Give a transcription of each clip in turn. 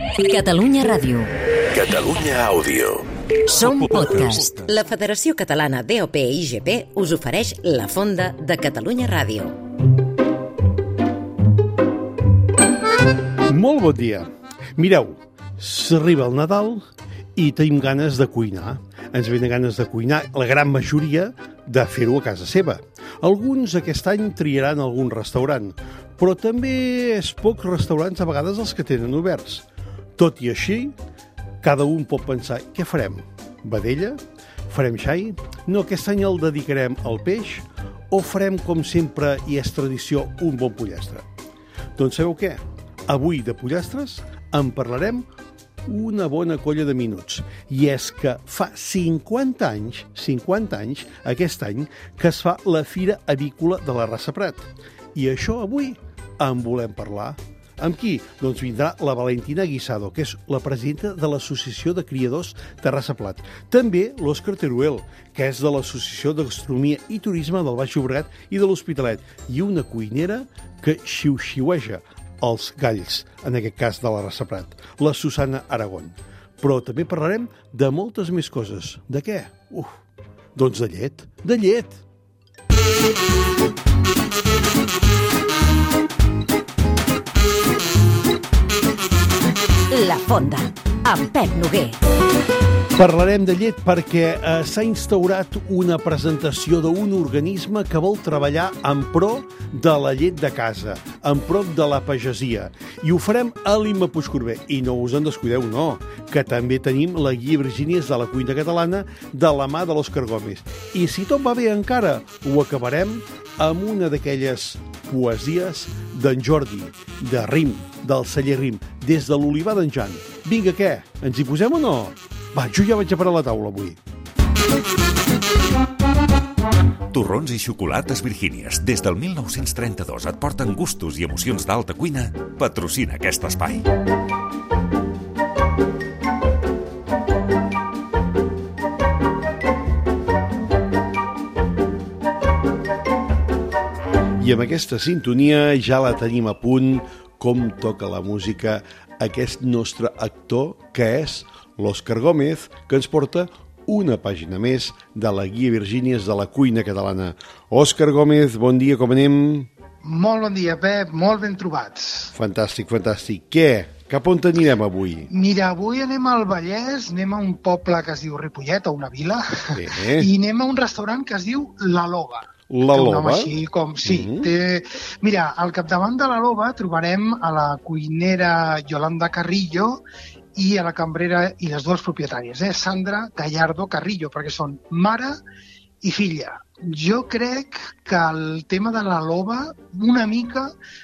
Catalunya Ràdio. Catalunya Àudio. Som podcast. La Federació Catalana DOP-IGP us ofereix La Fonda de Catalunya Ràdio. Molt bon dia. Mireu, s'arriba el Nadal i tenim ganes de cuinar. Ens venen ganes de cuinar, la gran majoria, de fer-ho a casa seva. Alguns aquest any triaran algun restaurant, però també és pocs restaurants a vegades els que tenen oberts. Tot i així, cada un pot pensar, què farem? Vedella? Farem xai? No, aquest any el dedicarem al peix? O farem, com sempre i és tradició, un bon pollastre? Doncs sabeu què? Avui de pollastres en parlarem una bona colla de minuts. I és que fa 50 anys, aquest any, que es fa la Fira Avícola de la Rasa Prat. I això avui en volem parlar. Amb qui? Doncs vindrà la Valentina Guisado, que és la presidenta de l'Associació de Criadors de Rasa Prat. També l'Òscar Teruel, que és de l'Associació de Gastronomia i Turisme del Baix Llobregat i de l'Hospitalet. I una cuinera que xiu-xiueja els galls, en aquest cas de la Rasa Prat, la Susana Aragón. Però també parlarem de moltes més coses. De què? Doncs de llet. De llet! La Fonda, amb Pep Noguer. Parlarem de llet perquè s'ha instaurat una presentació d'un organisme que vol treballar en pro de la llet de casa, en pro de la pagesia. I ho farem a l'Imma Puigcorbé. I no us en descuideu, no, que també tenim la Guia Virgínies de la cuina catalana de la mà de l'Òscar Gómez. I si tot va bé encara, ho acabarem amb una d'aquelles poesies d'en Jordi, de Rim, del celler Rim, des de l'Olivar d'en Jan. Vinga, què? Ens hi posem o no? Va, jo ja vaig a parar la taula avui. Torrons i xocolates Virgínies, des del 1932 et porten gustos i emocions d'alta cuina. Patrocina aquest espai. I amb aquesta sintonia ja la tenim a punt, com toca la música, aquest nostre actor, que és l'Òscar Gómez, que ens porta una pàgina més de la Guia Virgínies de la cuina catalana. Òscar Gómez, bon dia, com anem? Molt bon dia, Pep, molt ben trobats. Fantàstic, fantàstic. Què? Cap on anirem avui? Mira, avui anem al Vallès, anem a un poble que es diu Ripollet, o una vila, i anem a un restaurant que es diu La Loba. La Loba? Així com, sí. Mira, al capdavant de La Loba trobarem a la cuinera Yolanda Carrillo i a la cambrera i les dues propietàries, Sandra Gallardo Carrillo, perquè són mare i filla. Jo crec que el tema de La Loba una mica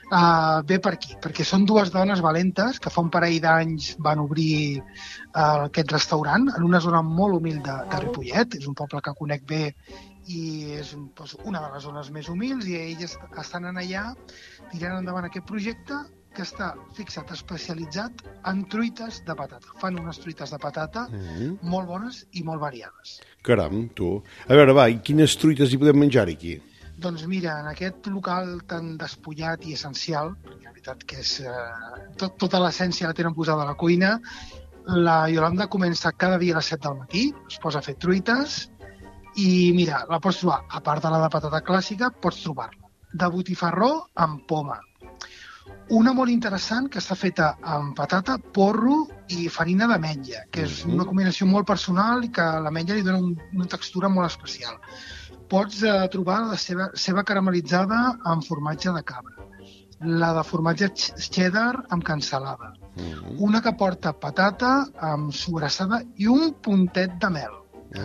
ve per aquí, perquè són dues dones valentes que fa un parell d'anys van obrir aquest restaurant en una zona molt humil de Ripollet. És un poble que conec bé i és una de les zones més humils, i elles estan allà tirant endavant aquest projecte que està fixat, especialitzat en truites de patata. Fan unes truites de patata molt bones i molt variades. Caram, tu. A veure, va, i quines truites hi podem menjar aquí? Doncs mira, en aquest local tan despullat i essencial, perquè la veritat que és tota l'essència la tenen posada a la cuina, la Yolanda comença cada dia a les 7 del matí, es posa a fer truites, i mira, la pots trobar, a part de la de patata clàssica, pots trobar-la de botifarró amb poma. Una molt interessant que està feta amb patata, porro i farina d'ametlla, que és una combinació molt personal i que a l'ametlla li dona una textura molt especial. Pots trobar la ceba caramelitzada amb formatge de cabra, la de formatge cheddar amb cansalada, una que porta patata amb sobrassada i un puntet de mel.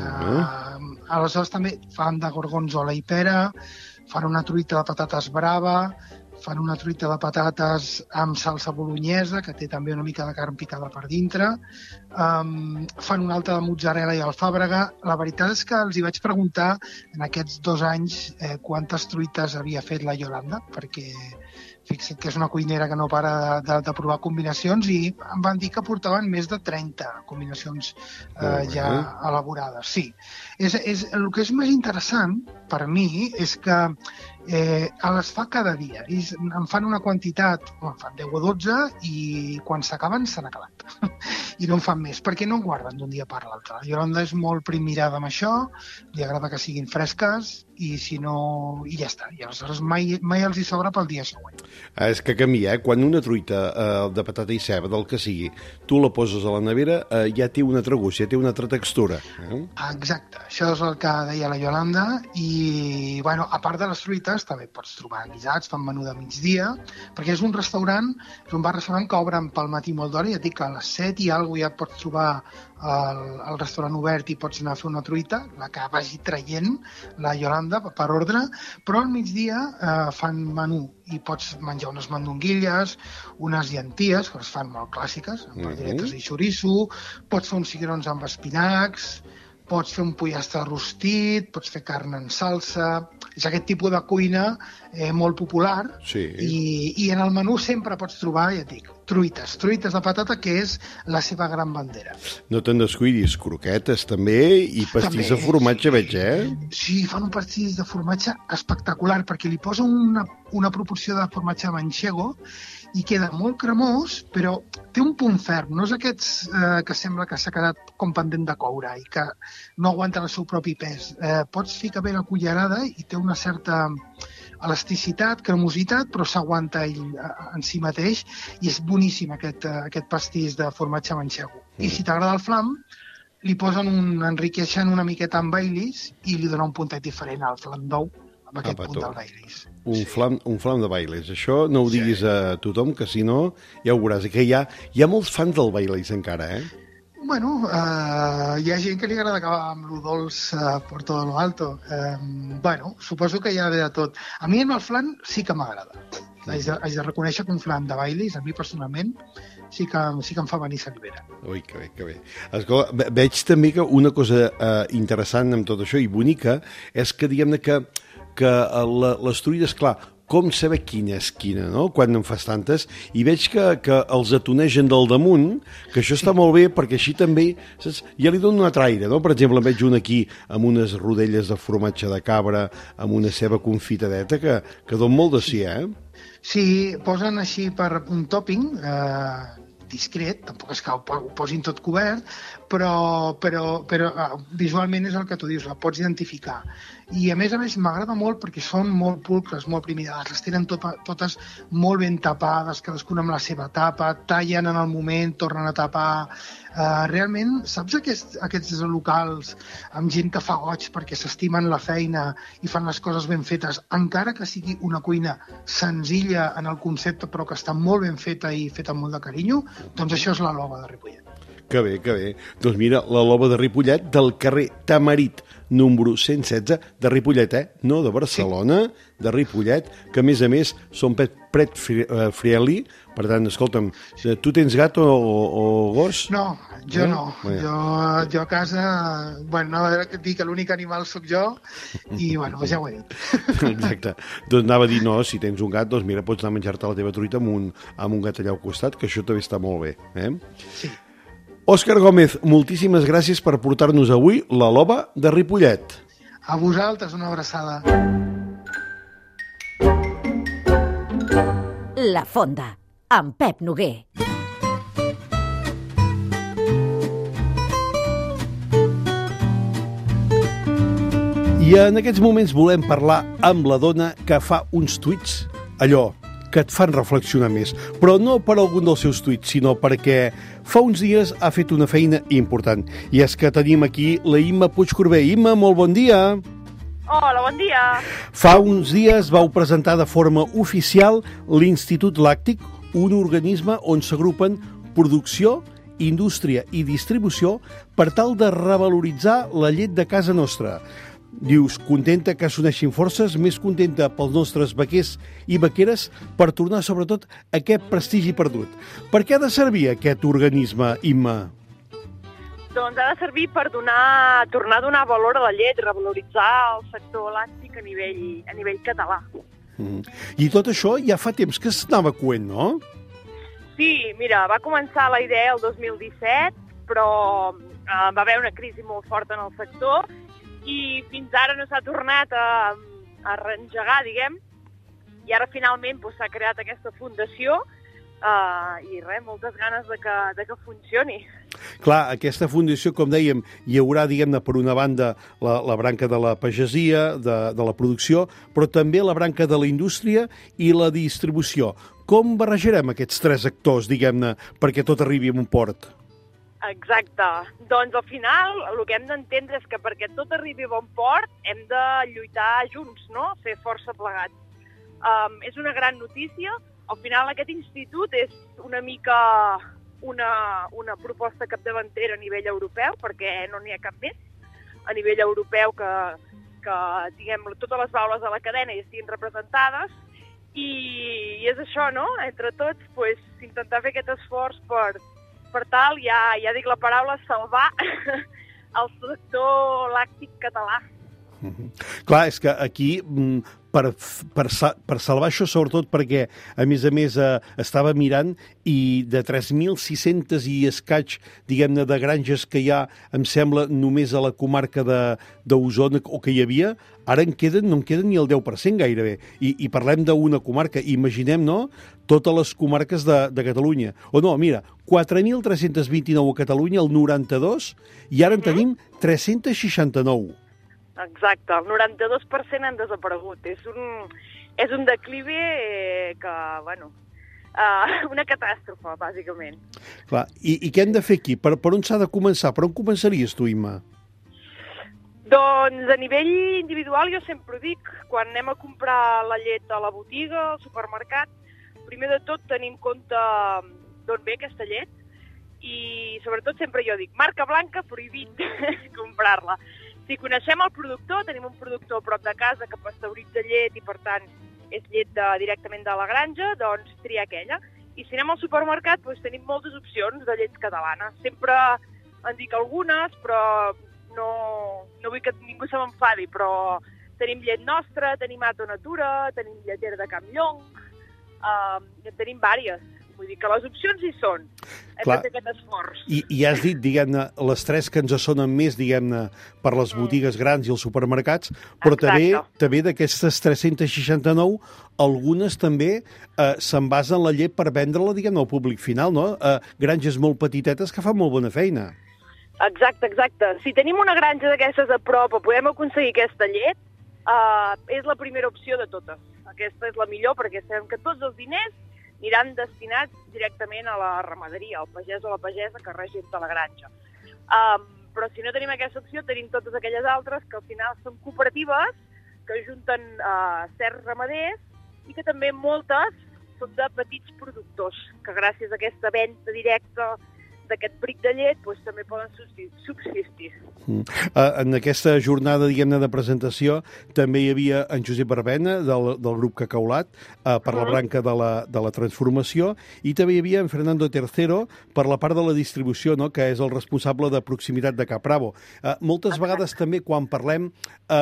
Aleshores també fan de gorgonzola i pera, fan una truita de patates brava, fan una truita de patates amb salsa bolognesa, que té també una mica de carn picada per dintre, fan una altra de mozzarella i alfàbrega. La veritat és que els hi vaig preguntar en aquests 2 anys quantes truites havia fet la Yolanda, perquè fixa't que és una cuinera que no para de provar combinacions, i em van dir que portaven més de 30 combinacions ja elaborades. Sí, el que és més interessant per mi és que les fa cada dia. Ells en fan una quantitat, en fan 10 o 12, i quan s'acaben, s'han acabat. I no en fan més, perquè no en guarden d'un dia per l'altre. La Yolanda és molt primirada amb això, li agrada que siguin fresques, i si no, i ja està. I aleshores mai els hi sobra pel dia següent. És que canvia, quan una truita de patata i ceba, del que sigui, tu la poses a la nevera, ja té una altra gust, ja té una altra textura. Exacte, això és el que deia la Yolanda, i, bueno, a part de les truites, també pots trobar guisats, fan menú de migdia, perquè és un restaurant, és un bar-restaurant que obren pel matí molt d'hora, ja et dic que a les 7 i alguna cosa ja et pots trobar al restaurant obert i pots anar a fer una truita, la que vagi traient la Yolanda per ordre, però al migdia fan menú i pots menjar unes mandonguilles, unes llenties, que es fan molt clàssiques, amb palleretes i xoriço, pots fer uns cigrons amb espinacs, pots fer un pollastre rostit, pots fer carn en salsa. És aquest tipus de cuina molt popular, sí. I en el menú sempre pots trobar, ja et dic, truites de patata, que és la seva gran bandera. No te'n descuidis, croquetes també, i pastís de formatge, sí. Veig, Sí, fan un pastís de formatge espectacular, perquè li posa una proporció de formatge manchego i queda molt cremós, però té un punt ferm, no és aquests que sembla que s'ha quedat com pendent de coure i que no aguanten el seu propi pes. Pots ficar bé la cullerada i té una certa elasticitat, cremositat, però s'aguanta ell en si mateix, i és boníssim aquest pastís de formatge manchego. I si t'agrada el flam, li enriqueixen una miqueta amb Baileys i li dona un puntet diferent al flam d'ou, amb aquest punt del Baileys. Un flam de Baileys. Això no ho diguis a tothom, que si no ja ho veuràs. Que hi ha molts fans del Baileys encara, Bueno, hi ha gent que li agrada acabar amb lo dolç per tot lo alto. Bueno, suposo que hi ha de tot. A mi amb el flan sí que m'agrada. Haig de reconèixer que un flan de Baileys, a mi personalment, sí que em fa venir salivera. Ui, que bé. Escolta, veig també que una cosa interessant amb tot això i bonica és que, diguem-ne, que les truites, clar, com saber quina és quina, no?, quan en fas tantes, i veig que els atonegen del damunt, que això està molt bé, perquè així també, saps, ja li dono un altre aire, no? Per exemple, en veig un aquí amb unes rodelles de formatge de cabra, amb una ceba confitadeta, que don molt de sí, Sí, posen així per un topping discret, tampoc és que ho posin tot cobert, però visualment és el que tu dius, la pots identificar. I a més m'agrada molt perquè són molt pulcres, molt primirades, les tenen totes molt ben tapades, cadascuna amb la seva tapa, tallen en el moment, tornen a tapar. Realment, saps aquests locals amb gent que fa goig perquè s'estimen la feina i fan les coses ben fetes, encara que sigui una cuina senzilla en el concepte, però que està molt ben feta i feta amb molt de carinyo, doncs això és la Loba de Ripollet. Que bé, que bé. Doncs mira, la Loba de Ripollet, del carrer Tamarit, número 116, de Ripollet, no de Barcelona, sí. De Ripollet, que a més són pet friendly. Per tant, escolta'm, tu tens gat o gos? No, jo no. Jo a casa, bueno, anava a dir que l'únic animal sóc jo i, bueno, ja ho he dit. Exacte. Doncs anava a dir, no, si tens un gat, doncs mira, pots anar a menjar-te la teva truita amb un gat allà al costat, que això també està molt bé. Sí. Òscar Gómez, moltíssimes gràcies per portar-nos avui la Loba de Ripollet. A vosaltres, una abraçada. La Fonda, amb Pep Noguer. I en aquests moments volem parlar amb la dona que fa uns tuits, allò, que et fan reflexionar més, però no per algun dels seus tuits, sinó perquè fa uns dies ha fet una feina important. I és que tenim aquí la Imma Puigcorbé. Imma, molt bon dia. Hola, bon dia. Fa uns dies vau presentar de forma oficial l'Institut Làctic, un organisme on s'agrupen producció, indústria i distribució per tal de revaloritzar la llet de casa nostra. Dius, contenta que s'uneixin forces, més contenta pels nostres vaquers i vaqueres per tornar, sobretot, aquest prestigi perdut. Per què ha de servir aquest organisme, Imma? Doncs ha de servir per tornar a donar valor a la llet, revaloritzar el sector làctic a nivell català. I tot això ja fa temps que s'anava coent, no? Sí, mira, va començar la idea el 2017, però va haver una crisi molt forta en el sector i fins ara no s'ha tornat a reengegar, diguem, i ara finalment s'ha creat aquesta fundació i moltes ganes de que funcioni. Clar, aquesta fundació, com dèiem, hi haurà, diguem-ne, per una banda, la branca de la pagesia, de la producció, però també la branca de la indústria i la distribució. Com barrejarem aquests tres actors, diguem-ne, perquè tot arribi a un port? Exacte. Doncs al final el que hem d'entendre és que perquè tot arribi a bon port hem de lluitar junts, no? Fer força plegats. És una gran notícia. Al final aquest institut és una mica una proposta capdavantera a nivell europeu, perquè no n'hi ha cap més a nivell europeu que diguem, totes les baules de la cadena hi estiguin representades, i és això, no? Entre tots, intentar fer aquest esforç per tal, ja dic la paraula, salvar el sector làctic català. Clar, és que aquí, per salvar això, sobretot perquè, a més, estava mirant i de 3.600 i escaig, diguem-ne, de granges que hi ha, em sembla, només a la comarca d'Osona, o que hi havia, ara no en queden ni el 10% gairebé. I parlem d'una comarca. Imaginem, no?, totes les comarques de Catalunya. O no, mira, 4.329 a Catalunya, el 92, i ara en tenim 369. Exacte, el 92% han desaparegut. És un declivi que, una catàstrofe, bàsicament. Clar, i què hem de fer aquí? Per on s'ha de començar? Per on començaries tu, Imma? Doncs a nivell individual jo sempre ho dic, quan anem a comprar la llet a la botiga, al supermercat, primer de tot tenir en compte d'on ve aquesta llet i sobretot sempre jo dic, marca blanca, prohibit comprar-la. Si coneixem el productor, tenim un productor a prop de casa que pasteuritza llet i, per tant, és llet directament de la granja, doncs triar aquella. I si anem al supermercat, tenim moltes opcions de llets catalanes. Sempre en dic algunes, però no vull que ningú se m'enfadi, però tenim llet nostra, tenim Ato Natura, tenim lletera de Campllong, en tenim vàries. Vull dir que les opcions hi són. Hem de fer aquest esforç. I has dit, diguem-ne, les tres que ens sonen més, diguem-ne, per les botigues grans i els supermercats, però també d'aquestes 369, algunes també s'envasen en la llet per vendre-la, diguem-ne, al públic final, no? Granges molt petitetes que fan molt bona feina. Exacte. Si tenim una granja d'aquestes a prop o podem aconseguir aquesta llet, és la primera opció de totes. Aquesta és la millor perquè sabem que tots els diners aniran destinats directament a la ramaderia, al pagès o la pagesa que regenta la granja. Però si no tenim aquesta opció, tenim totes aquelles altres que al final són cooperatives, que ajunten certs ramaders i que també moltes són de petits productors, que gràcies a aquesta venda directa d'aquest bric de llet també poden subsistir. En aquesta jornada, diguem-ne, de presentació també hi havia en Josep Barbena, del grup Cacaulat, per la branca de la transformació, i també hi havia en Fernando Tercero per la part de la distribució, no?, que és el responsable de proximitat de Capravo. Moltes vegades també, quan parlem,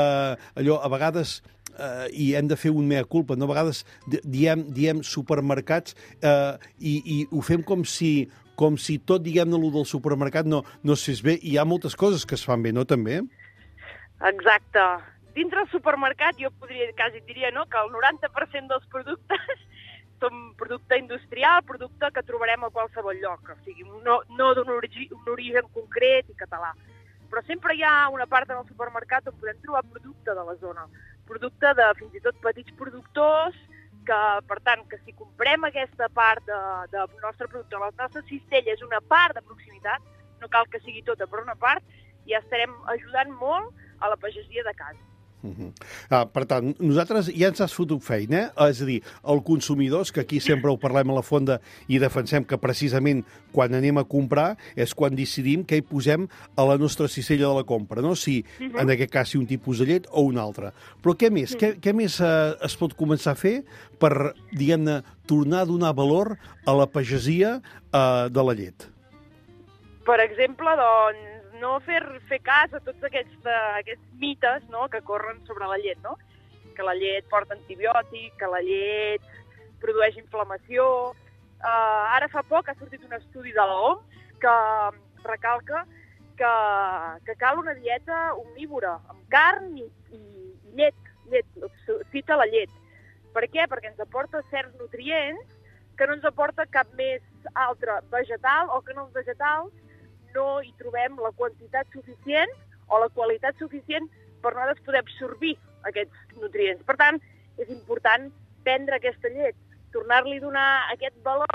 a vegades i hem de fer un mea culpa, no? A vegades diem supermercats i ho fem com si tot, diguem-ne, el del supermercat no es fes bé. Hi ha moltes coses que es fan bé, no, també? Exacte. Dintre del supermercat jo quasi diria, no?, que el 90% dels productes són producte industrial, producte que trobarem a qualsevol lloc, o sigui, no d'un origen concret i català. Però sempre hi ha una part en el supermercat on podem trobar producte de la zona, producte de fins i tot petits productors, que, per tant, que si comprem aquesta part del nostre producte, la nostra cistella és una part de proximitat, no cal que sigui tota, però una part, ja estarem ajudant molt a la pagesia de casa. Per tant, nosaltres ja ens has fotut feina, és a dir, el consumidors, que aquí sempre ho parlem a la Fonda i defensem que precisament quan anem a comprar és quan decidim què hi posem a la nostra cistella de la compra, no? Si en aquest cas si un tipus de llet o un altre. Però què més? Què més es pot començar a fer per, diguem-ne, tornar a donar valor a la pagesia de la llet? Per exemple, doncs, no fer cas a tots aquests mites, no?, que corren sobre la llet, no? Que la llet porta antibiòtic, que la llet produeix inflamació. Ara fa poc ha sortit un estudi de l'OMS que recalca que cal una dieta omnívora, amb carn i llet, cita la llet. Per què? Perquè ens aporta certs nutrients que no ens aporta cap més altre vegetal o que en els vegetals no hi trobem la quantitat suficient o la qualitat suficient per nosaltres poder absorbir aquests nutrients. Per tant, és important prendre aquesta llet, tornar-li a donar aquest valor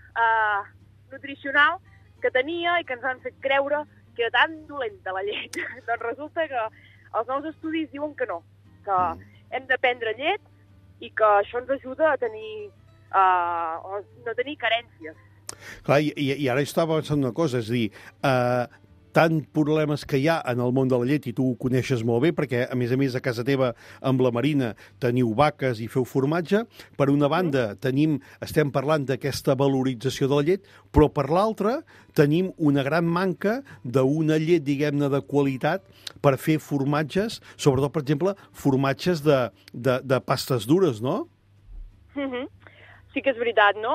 nutricional que tenia i que ens han fet creure que era tan dolenta la llet. Doncs resulta que els nous estudis diuen que no, que hem de prendre llet i que això ens ajuda a tenir, no tenir carències. Clar, i ara estava pensant una cosa, és a dir, tant problemes que hi ha en el món de la llet, i tu ho coneixes molt bé, perquè, a més, a casa teva, amb la Marina, teniu vaques i feu formatge. Per una banda, estem parlant d'aquesta valorització de la llet, però per l'altra, tenim una gran manca d'una llet, diguem-ne, de qualitat per fer formatges, sobretot, per exemple, formatges de pastes dures, no? Sí que és veritat, no?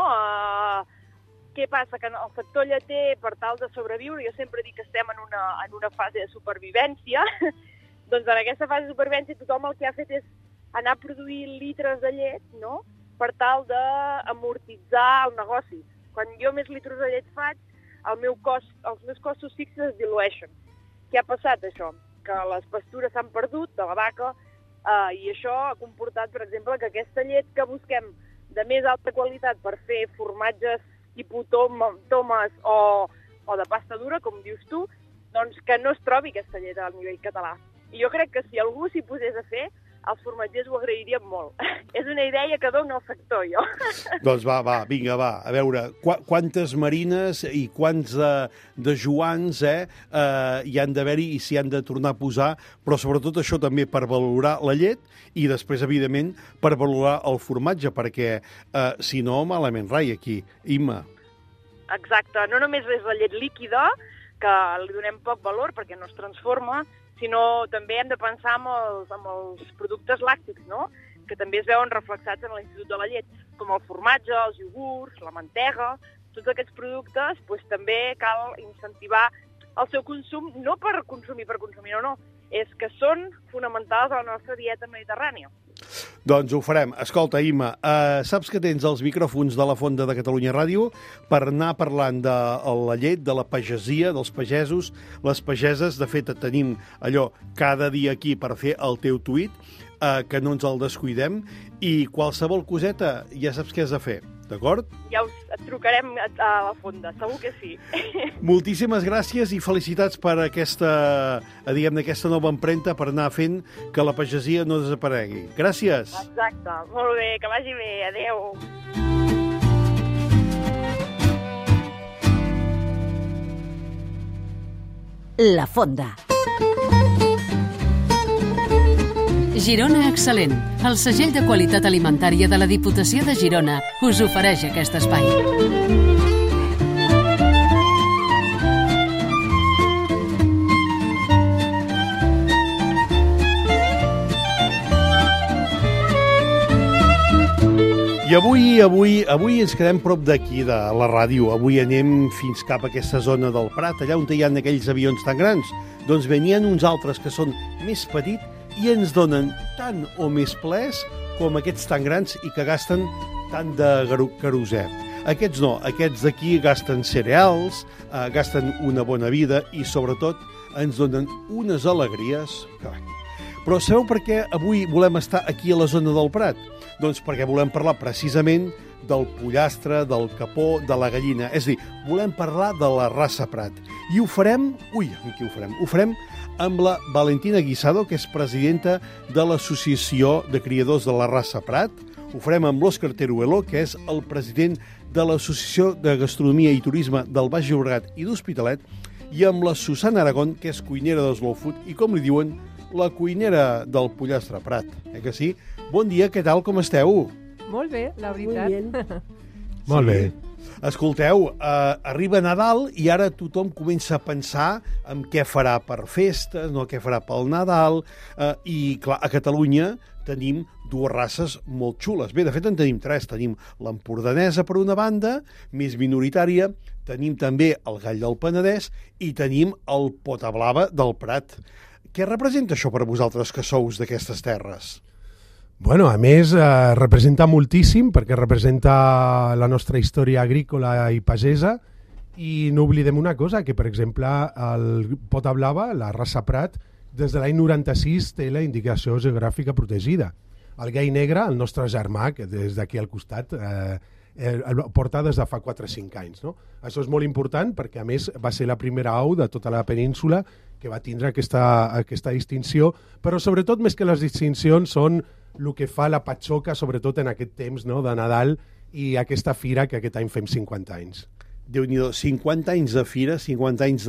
Què passa? Que el sector lleter, per tal de sobreviure, jo sempre dic que estem en una fase de supervivència, doncs en aquesta fase de supervivència tothom el que ha fet és anar a produir litres de llet, no?, per tal d'amortitzar el negoci. Quan jo més litres de llet faig, els meus costos fixos es dilueixen. Què ha passat, això? Que les pastures s'han perdut de la vaca i això ha comportat, per exemple, que aquesta llet que busquem de més alta qualitat per fer formatges tipus tomes o de pasta dura, com dius tu, doncs que no es trobi aquesta llet al nivell català. I jo crec que si algú s'hi posés a fer, els formatgers ho agrairien molt. És una idea que dona el sector, jo. Doncs vinga, a veure, quantes marines i quants de Joans hi han d'haver-hi i s'hi han de tornar a posar, però sobretot això també per valorar la llet i després, evidentment, per valorar el formatge, perquè si no, malament rai aquí. Imma. Exacte, no només és la llet líquida, que li donem poc valor perquè no es transforma, sinó també hem de pensar en els productes làctics, no?, que també es veuen reflexats en l'Institut de la Llet, com el formatge, els iogurts, la mantega. Tots aquests productes també cal incentivar el seu consum, no per consumir, no, és que són fonamentals a la nostra dieta mediterrània. Doncs ho farem. Escolta, Imma, saps que tens els micròfons de la Fonda de Catalunya Ràdio per anar parlant de la llet, de la pagesia, dels pagesos, les pageses. De fet, et tenim allò cada dia aquí per fer el teu tuit, que no ens el descuidem, i qualsevol coseta ja saps què has de fer, d'acord? Ja et trucarem a la Fonda, segur que sí. Moltíssimes gràcies i felicitats per aquesta nova empremta, per anar fent que la pagesia no desaparegui. Gràcies. Exacte, molt bé, que vagi bé, adeu. La Fonda. Girona Excel·lent, el segell de qualitat alimentària de la Diputació de Girona, us ofereix aquest espai. I avui ens quedem prop d'aquí, de la ràdio. Avui anem fins cap a aquesta zona del Prat, allà on hi ha aquells avions tan grans. Doncs bé, n'hi ha uns altres que són més petits i ens donen tant o més plaers com aquests tan grans i que gasten tant de querosè. Aquests no, aquests d'aquí gasten cereals, gasten una bona vida i, sobretot, ens donen unes alegries. Però sabeu per què avui volem estar aquí a la zona del Prat? Doncs perquè volem parlar precisament del pollastre, del capó, de la gallina. És a dir, volem parlar de la raça Prat. I ho farem... amb qui ho farem? Ho farem amb la Valentina Guisado, que és presidenta de l'Associació de Criadors de la Raça Prat. Ho farem amb l'Òscar Teruelo, que és el president de l'Associació de Gastronomia i Turisme del Baix Llobregat i d'Hospitalet, i amb la Susana Aragón, que és cuinera de Slow Food i, com li diuen, la cuinera del pollastre Prat. Que sí? Bon dia, què tal, com esteu? Molt bé, la veritat. Molt bé. Escolteu, arriba Nadal i ara tothom comença a pensar en què farà per festes, no què farà pel Nadal, i clar, a Catalunya tenim dues races molt xules. Bé, de fet en tenim tres. Tenim l'empordanesa per una banda, més minoritària, tenim també el gall del Penedès i tenim el pota blava del Prat. Què representa això per vosaltres que sous d'aquestes terres? Bueno, a més, representa moltíssim, perquè representa la nostra història agrícola i pagesa, i no oblidem una cosa, que per exemple el pota blava, la raça Prat, des de l'any 96 té la indicació geogràfica protegida. El gai negre, el nostre germà, que des d'aquí al costat, el porta des de fa 4 o 5 anys. No? Això és molt important perquè, a més, va ser la primera au de tota la península que va tindre aquesta distinció, però sobretot més que les distincions són el que fa la patxoca, sobretot en aquest temps, no?, de Nadal, i aquesta fira que aquest any fem 50 anys. Déu-n'hi-do, 50 anys de fira, 50 anys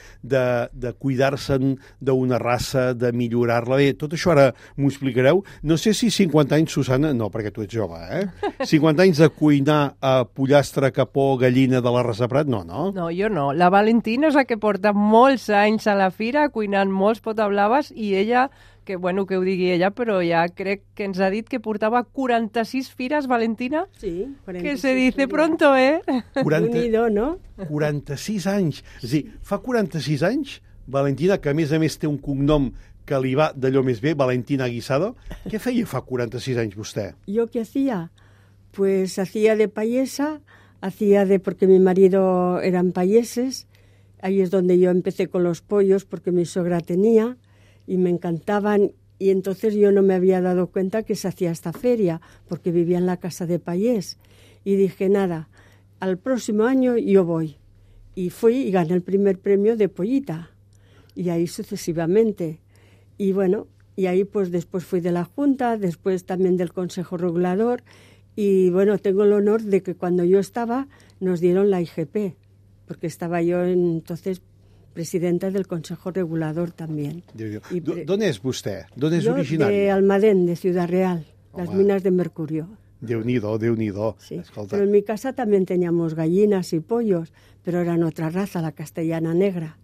de cuidar-se'n d'una raça, de millorar-la. Bé, tot això ara m'ho explicareu. No sé si 50 anys, Susana, no, perquè tu ets jove, 50 anys de cuinar a pollastre, capó, gallina de la raça Prat, no? No, jo no. La Valentina és la que porta molts anys a la fira cuinant molts potablaves i ella, que bueno que ho digui ella, però ja crec que ens ha dit que portava 46 fires, Valentina. Sí, 46. Que se dice pronto, Unido, no? 46 anys. És a dir, fa 46 anys, Valentina, que a més té un cognom que li va d'allò més bé, Valentina Guisado, què feia fa 46 anys vostè? ¿Yo qué hacía? Pues hacía de payesa, porque mi marido eran payeses, ahí es donde yo empecé con los pollos, porque mi sogra tenía, y me encantaban, y entonces yo no me había dado cuenta que se hacía esta feria, porque vivía en la casa de payés, y dije, nada, al próximo año yo voy. Y fui y gané el primer premio de pollita, y ahí sucesivamente. Y bueno, y ahí pues después fui de la Junta, después también del Consejo Regulador, y bueno, tengo el honor de que cuando yo estaba nos dieron la IGP, porque estaba yo entonces presidenta del Consejo Regulador también. ¿D'on és vostè? D'on és originari? De Almadén, de Ciudad Real, las minas de mercurio. Déu-n'hi-do, Déu-n'hi-do. Sí. Pero en mi casa también teníamos gallinas y pollos, pero eran otra raza, la castellana negra.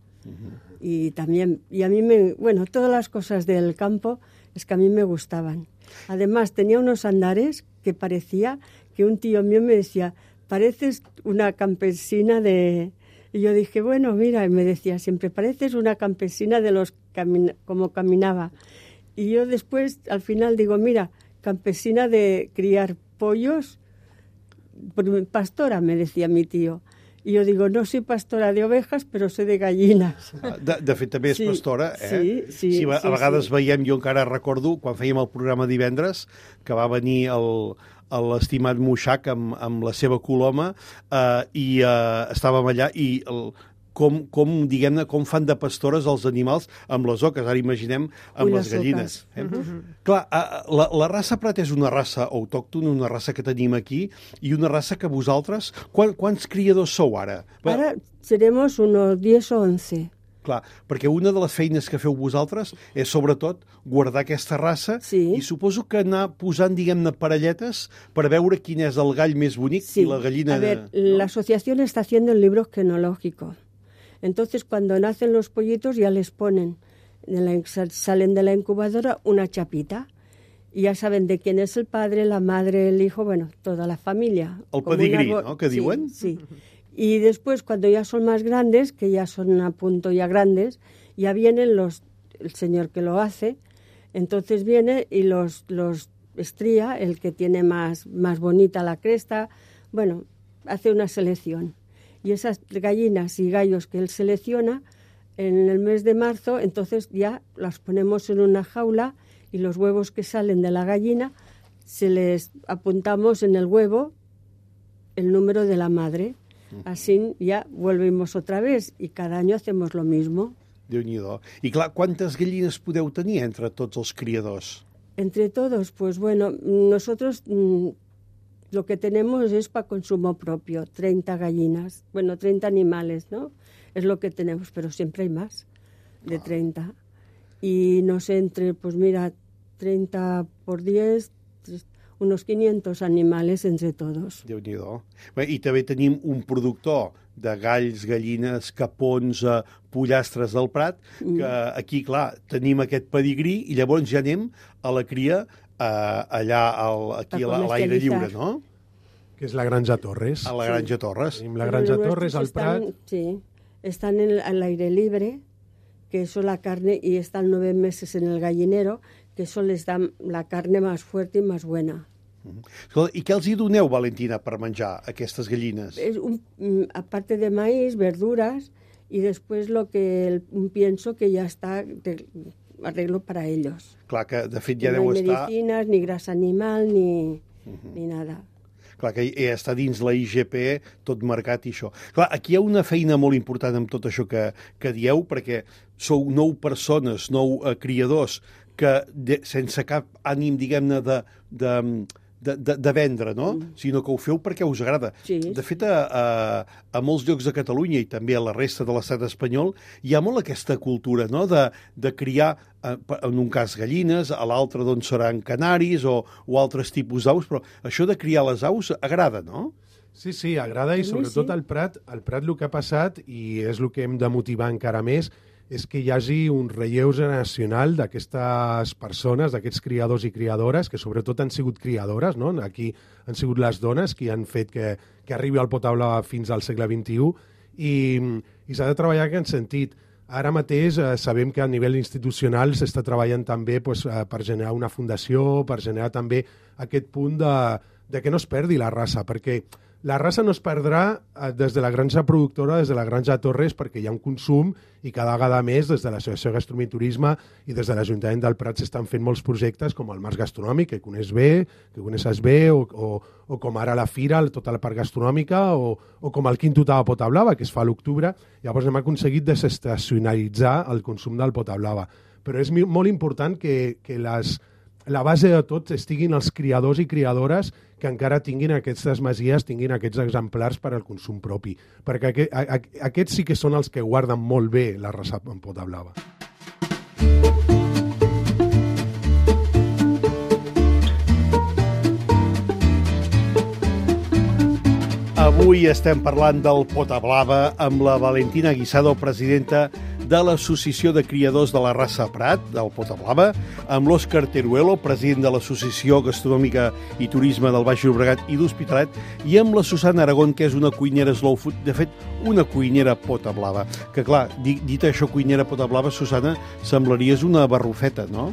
Y también, y a mí todas las cosas del campo es que a mí me gustaban. Además, tenía unos andares que parecía que un tío mío me decía, pareces una campesina de... Y yo dije, bueno, mira, y me decía siempre, pareces una campesina de los como caminaba. Y yo después, al final, digo, mira, campesina de criar pollos, pastora, me decía mi tío. I jo digo, no soy pastora de ovejas, però soy de gallines. De fet, també és pastora, Sí, a vegades veiem, jo encara recordo, quan fèiem el programa divendres, que va venir l'estimat Muixac amb la seva coloma i estàvem allà i com fan de pastores els animals amb les oques, ara imaginem amb les gallines. Clar, la raça Prat és una raça autòctona, una raça que tenim aquí i una raça que vosaltres... Quants criadors sou ara? Ara seremos unos 10 o 11. Clar, perquè una de les feines que feu vosaltres és sobretot guardar aquesta raça i suposo que anar posant, diguem-ne, parelletes per veure quin és el gall més bonic i la gallina... A ver, la asociación está haciendo el libro genológico. Entonces, cuando nacen los pollitos ya les ponen, salen de la incubadora una chapita y ya saben de quién es el padre, la madre, el hijo, bueno, toda la familia. El pedigrí, ¿no?, que diuen. Sí. Y después, cuando ya son más grandes, que ya son a punto ya grandes, ya vienen el señor que lo hace, entonces viene y los estría, el que tiene más bonita la cresta, bueno, hace una selección. Y esas gallinas y gallos que él selecciona, en el mes de marzo, entonces ya las ponemos en una jaula y los huevos que salen de la gallina, se les apuntamos en el huevo el número de la madre. Así ya volvemos otra vez y cada año hacemos lo mismo. Déu-n'hi-do. I clar, quantes gallines podeu tenir entre tots els criadors? Entre todos, pues bueno, nosotros... Lo que tenemos es para consumo propio, 30 gallinas, 30 animales, ¿no? Es lo que tenemos, pero siempre hay más de 30. Y no sé, pues mira, 30 por 10, unos 500 animales entre todos. Déu-n'hi-do. I també tenim un productor de galls, gallines, capons, pollastres del Prat, que aquí, clar, tenim aquest pedigrí i llavors ja anem a la cria allà aquí a l'aire lliure, no? Que és la Granja Torres. A la Granja Torres. Tenim la Granja Torres al Prat. Sí, están al aire libre, que eso la carne, y están 9 meses en el gallinero, que eso les da la carne más fuerte y más buena. I què els hi doneu, Valentina, per menjar aquestes gallines? Aparte de maíz, verduras, y después un pienso que ya está arreglo para ellos. Clar que, de fet, ja no deu hay estar... medicinas, ni grasa animal, ni nada. Clar que ja està dins la IGP tot marcat i això. Clar, aquí hi ha una feina molt important amb tot això que dieu, perquè sou 9 persones, 9 criadors, que sense cap ànim, diguem-ne, de vendre, no? Sinó que ho feu perquè us agrada. Sí. De fet, a molts llocs de Catalunya i també a la resta de l'estat espanyol hi ha molt aquesta cultura, no?, de criar, en un cas gallines, a l'altre doncs seran canaris o altres tipus d'aus, però això de criar les aus agrada, no? Sí, agrada, i sobretot al Prat el que ha passat, i és el que hem de motivar encara més, és que hi hagi un relleu generacional d'aquestes persones, d'aquests criadors i criadores, que sobretot han sigut criadores, no? Aquí han sigut les dones qui han fet que arribi al Potabla fins al segle XXI, i s'ha de treballar en aquest sentit. Ara mateix sabem que a nivell institucional s'està treballant també per generar una fundació, per generar també aquest punt de que no es perdi la raça, perquè la raça no es perdrà des de la granja productora, des de la granja Torres, perquè hi ha un consum, i cada vegada més des de l'Associació Gastronomia i Turisme i des de l'Ajuntament del Prat s'estan fent molts projectes com el Març Gastronòmic, que coneixes bé, o com ara la Fira, tota la part gastronòmica, o com el Quinto de Pota Blava, que es fa a l'octubre. Llavors hem aconseguit desestacionalitzar el consum del Pota Blava. Però és molt important que la base de tot estiguin els criadors i criadores que encara tinguin aquestes masies, tinguin aquests exemplars per al consum propi, perquè aquests sí que són els que guarden molt bé la raça en Pota Blava. Avui estem parlant del Pota Blava amb la Valentina Guisado, presidenta de l'Associació de Criadors de la Raça Prat, del Pota Blava, amb l'Òscar Teruelo, president de l'Associació Gastronòmica i Turisme del Baix Llobregat i d'Hospitalet, i amb la Susana Aragón, que és una cuinera slow food, de fet, una cuinera Pota Blava. Que clar, dit això, cuinera Pota Blava, Susana, semblaries una barrufeta, no?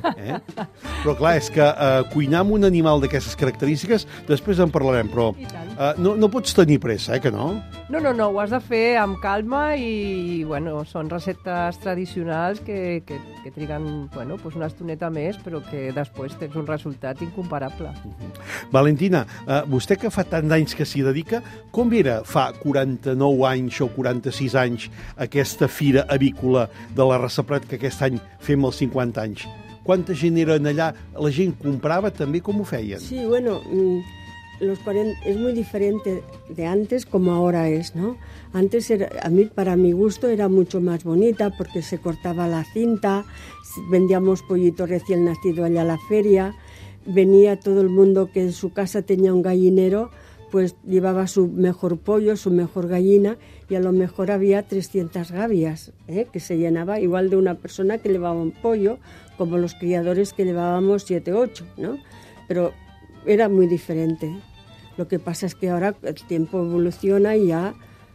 Però clar, és que cuinar amb un animal d'aquestes característiques, després en parlarem, però no pots tenir pressa, que no? No, ho has de fer amb calma i, bueno, són receptes tradicionals que triguen, bueno, pues una estoneta més, però que després tens un resultat incomparable. Valentina, vostè que fa tant d'anys que s'hi dedica, com era fa 49 anys o 46 anys aquesta fira avícola de la Raça Prat, que aquest any fem els 50 anys? Quanta gent eren allà? La gent comprava també? Com ho feien? Sí, bueno, es muy diferente de antes como ahora es, ¿no? Antes, para mi gusto, era mucho más bonita porque se cortaba la cinta, vendíamos pollito recién nacido allá a la feria, venía todo el mundo que en su casa tenía un gallinero, pues llevaba su mejor pollo, su mejor gallina, y a lo mejor había 300 gavias, que se llenaba igual de una persona que llevaba un pollo, como los criadores que llevábamos 7, 8, ¿no? Pero era muy diferente. Lo que pasa es que ahora el tiempo evoluciona y ya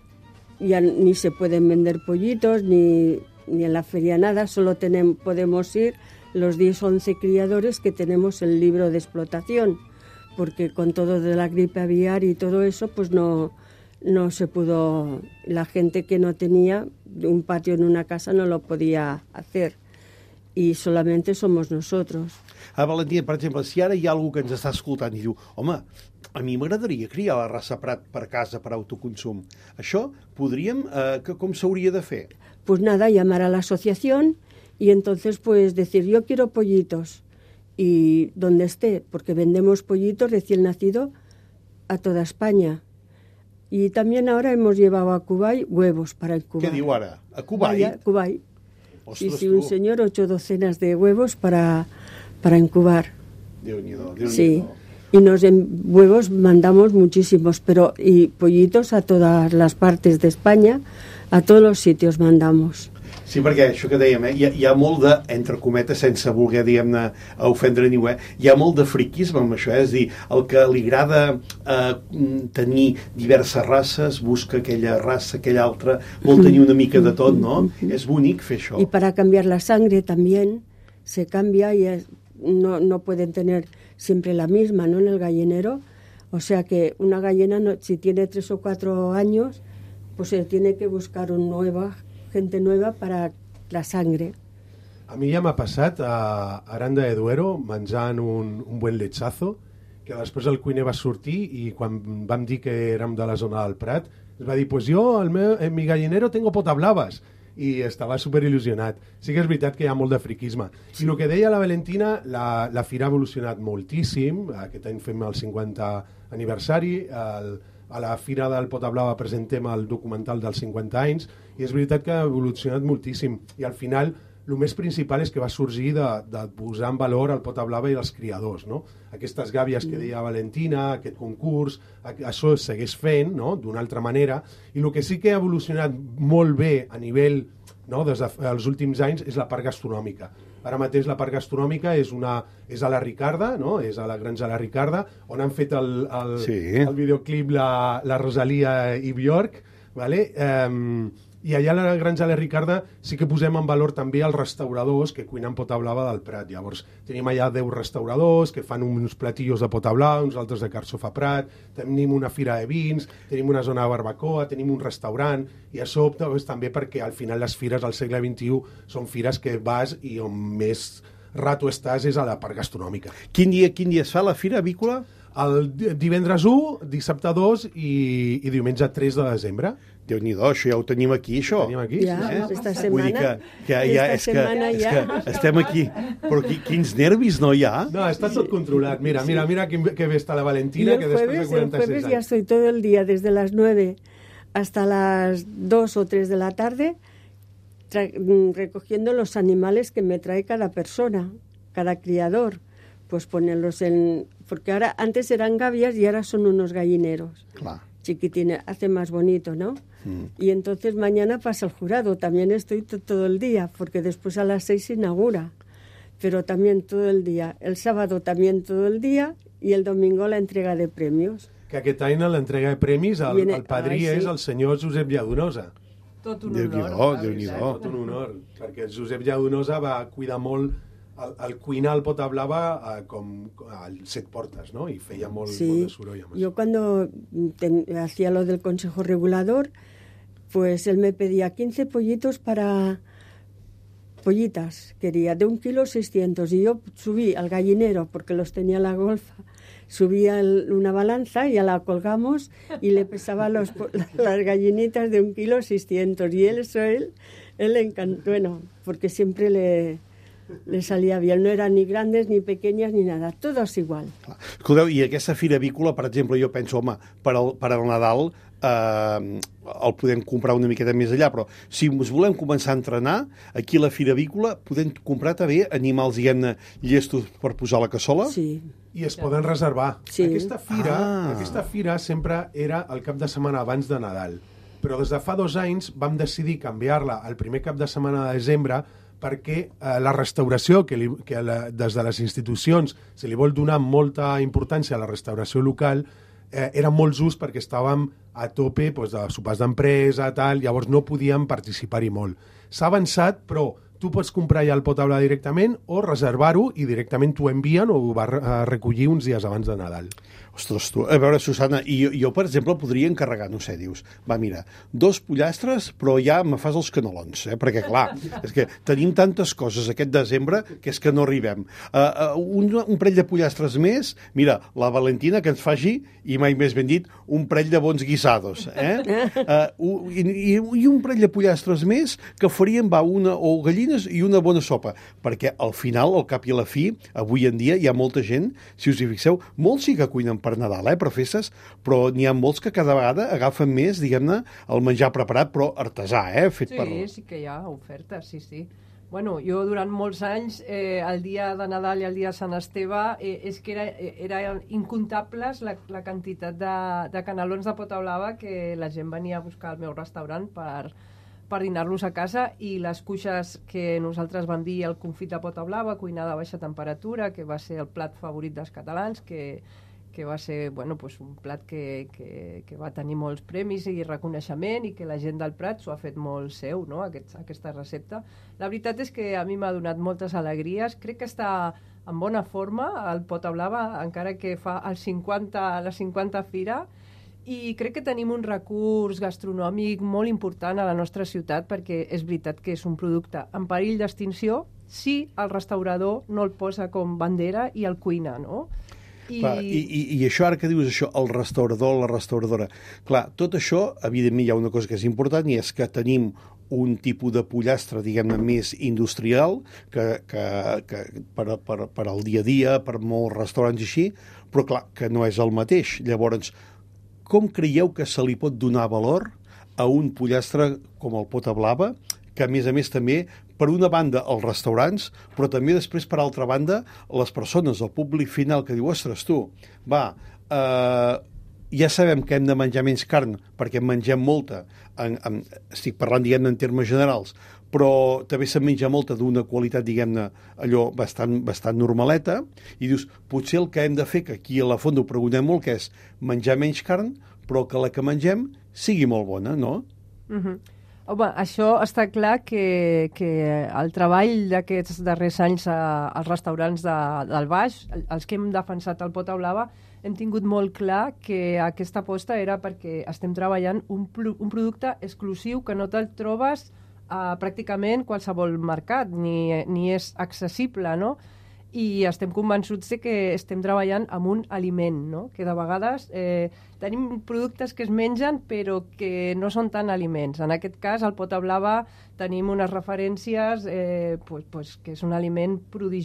ni se pueden vender pollitos, ni en la feria nada, solo podemos ir los 10 o 11 criadores que tenemos el libro de explotación, porque con todo de la gripe aviar y todo eso, pues no se pudo, la gente que no tenía un patio en una casa no lo podía hacer, y solamente somos nosotros. Valentina, per exemple, si ara hi ha algú que ens està escoltant i diu, home, a mi m'agradaria criar la raça Prat per casa, per autoconsum. Això podríem, com s'hauria de fer? Pues nada, llamar a la asociación y entonces pues decir, yo quiero pollitos, y donde esté, porque vendemos pollitos recién nacidos a toda España. Y también ahora hemos llevado a Cubay huevos para incubar. Què diu ara? A Cubay? A Cubay. Sí, un señor, 8 docenas de huevos para incubar. Déu-n'hi-do. Sí, y huevos mandamos muchísimos, y pollitos a todas las partes de España, a todos los sitios mandamos. Sí, perquè això que dèiem, hi ha molt de, entre cometes, sense voler, diguem-ne, ofendre ningú, hi ha molt de friquisme amb això, és a dir, el que li agrada tenir diverses races, busca aquella raça, aquella altra, vol tenir una mica de tot, ¿no? És bonic fer això. Y para cambiar la sangre también, se cambia y no pueden tener siempre la misma, ¿no?, en el gallinero. O sea que una gallina, si tiene 3 o 4 años, pues se tiene que buscar gente nueva para la sangre. A mi ja m'ha passat a Aranda de Duero menjant un buen lechazo, que després el cuiner va sortir i quan vam dir que érem de la zona del Prat ens va dir, pues jo en mi gallinero tengo potablavas, i estava superil·lusionat. Sí que és veritat que hi ha molt de friquisme. I el que deia la Valentina, la fira ha evolucionat moltíssim. Aquest any fem el 50 aniversari, a la Fira del Potablava presentem el documental dels 50 anys, i és veritat que ha evolucionat moltíssim. I al final, el més principal és que va sorgir de posar en valor el Potablava i els criadors, no? Aquestes gàbies que deia Valentina, aquest concurs, això es segueix fent, no?, d'una altra manera. I el que sí que ha evolucionat molt bé a nivell, no?, des dels últims anys és la part gastronòmica. Ara mateix la part gastronòmica és a la Ricarda, no?, és a la Granja La Ricarda, on han fet el videoclip la Rosalia i Bjork, ¿vale? I allà a la Granja La Ricarda sí que posem en valor també els restauradors que cuinen potablava del Prat. Llavors tenim allà 10 restauradors que fan uns platillos de potablava, uns altres de carxofa Prat, tenim una fira de vins, tenim una zona de barbacoa, tenim un restaurant, i això també perquè al final les fires del segle XXI són fires que vas i on més rato estàs és a la part gastronòmica. Quin dia es fa la fira avícola? El divendres 1, dissabte 2 i diumenge 3 de desembre. Déu-n'hi-do, això ja ho tenim aquí, això. Ho tenim aquí? Ja, esta setmana. Estem aquí. Però quins nervis, no hi ha? No, està tot controlat. Mira que bé està la Valentina, que després de 46 anys. El jueves ya estoy todo el día, desde las 9 hasta las 2 o 3 de la tarde, recogiendo los animales que me trae cada persona, cada criador. Pues ponerlos porque ahora antes eran gavias y ahora son unos gallineros. Claro. Chiquitines, hace más bonito, ¿no? Y entonces mañana pasa el jurado, también estoy todo el día, porque después a las 6 se inaugura, pero también todo el día. El sábado también todo el día y el domingo la entrega de premios. Que aquest any l'entrega de premis, el padrí és el senyor Josep Lladonosa. Tot un honor. Déu-n'hi-do. Tot un honor, perquè Josep Lladonosa va cuidar molt el cuinar el Potablava com al Set Portes, ¿no? Y feia molt de soroll. Yo cuando hacía lo del Consejo Regulador, pues él me pedía 15 pollitas, quería, de 1,6 kg, y yo subí al gallinero, porque los tenía la golfa, subí a una balanza y ya la colgamos y le pesaba las gallinitas de 1,6 kg, y él le encantó, bueno, porque siempre le salía bien, no eran ni grandes, ni pequeñas, ni nada, todos igual. Escolteu, i aquesta fira avícola, per exemple, jo penso, home, per al Nadal el podem comprar una miqueta més allà, però si ens volem començar a entrenar, aquí a la fira avícola podem comprar també animals, diguem-ne, llestos per posar a la cassola? Sí. I es poden reservar. Sí. Aquesta fira sempre era el cap de setmana abans de Nadal, però des de fa 2 anys vam decidir canviar-la al primer cap de setmana de desembre perquè la restauració, que des de les institucions se li vol donar molta importància a la restauració local, era molt just perquè estàvem a tope de sopars d'empresa, llavors no podíem participar-hi molt. S'ha avançat, però tu pots comprar ja el Potablava directament o reservar-ho i directament t'ho envien o ho vas recollir uns dies abans de Nadal. Ostres, tu, a veure, Susana, jo, per exemple, podria encarregar, no sé, dius, va, mira, 2 pollastres, però ja me fas els canelons, perquè, clar, és que tenim tantes coses aquest desembre que és que no arribem. Un parell de pollastres més, mira, la Valentina que ens faci, i mai més ben dit, un parell de bons guisados, i un parell de pollastres més que farien, o gallines i una bona sopa, perquè al final, al cap i a la fi, avui en dia hi ha molta gent, si us hi fixeu, molts sí que cuinen per Nadal, professes, però n'hi ha molts que cada vegada agafen més, diguem-ne, el menjar preparat, però artesà, fet per... Sí que hi ha ofertes, sí. Bueno, jo durant molts anys, el dia de Nadal i el dia de Sant Esteve, és que era incomptables la quantitat de canelons de Potablava que la gent venia a buscar al meu restaurant per dinar-los a casa, i les cuixes que nosaltres vam dir el confit de Potablava, cuinada a baixa temperatura, que va ser el plat favorit dels catalans, que que va ser un plat que va tenir molts premis i reconeixement i que la gent del Prat s'ho ha fet molt seu, no? Aquesta recepta. La veritat és que a mi m'ha donat moltes alegries. Crec que està en bona forma el Pota Blava, encara que fa la 50 fira, i crec que tenim un recurs gastronòmic molt important a la nostra ciutat, perquè és veritat que és un producte en perill d'extinció si el restaurador no el posa com bandera i el cuina, no? I això, ara que dius això, el restaurador, la restauradora, clar, tot això, evidentment hi ha una cosa que és important, i és que tenim un tipus de pollastre, diguem-ne, més industrial, que per al dia a dia, per molts restaurants i així, però clar, que no és el mateix. Llavors, com creieu que se li pot donar valor a un pollastre com el Pota Blava, que a més també, per una banda, els restaurants, però també després, per altra banda, les persones, el públic final, que diu, ostres, tu, ja sabem que hem de menjar menys carn, perquè en mengem molta, estic parlant, diguem-ne, en termes generals, però també se'n menja molta d'una qualitat, diguem-ne, allò bastant normaleta, i dius, potser el que hem de fer, que aquí a la Fonda ho preguntem molt, que és menjar menys carn, però que la que mengem sigui molt bona, no? Home, això està clar que el treball d'aquests darrers anys als restaurants del Baix, els que hem defensat el Pota Blava, hem tingut molt clar que aquesta aposta era perquè estem treballant un producte exclusiu que no te'l trobes pràcticament qualsevol mercat, ni és accessible, no? I estem convençuts de que estem treballant amb un aliment, no? Que de vegades tenim productes que es mengen però que no són tan aliments. En aquest cas, al Pota Blava tenim unes referències que és un aliment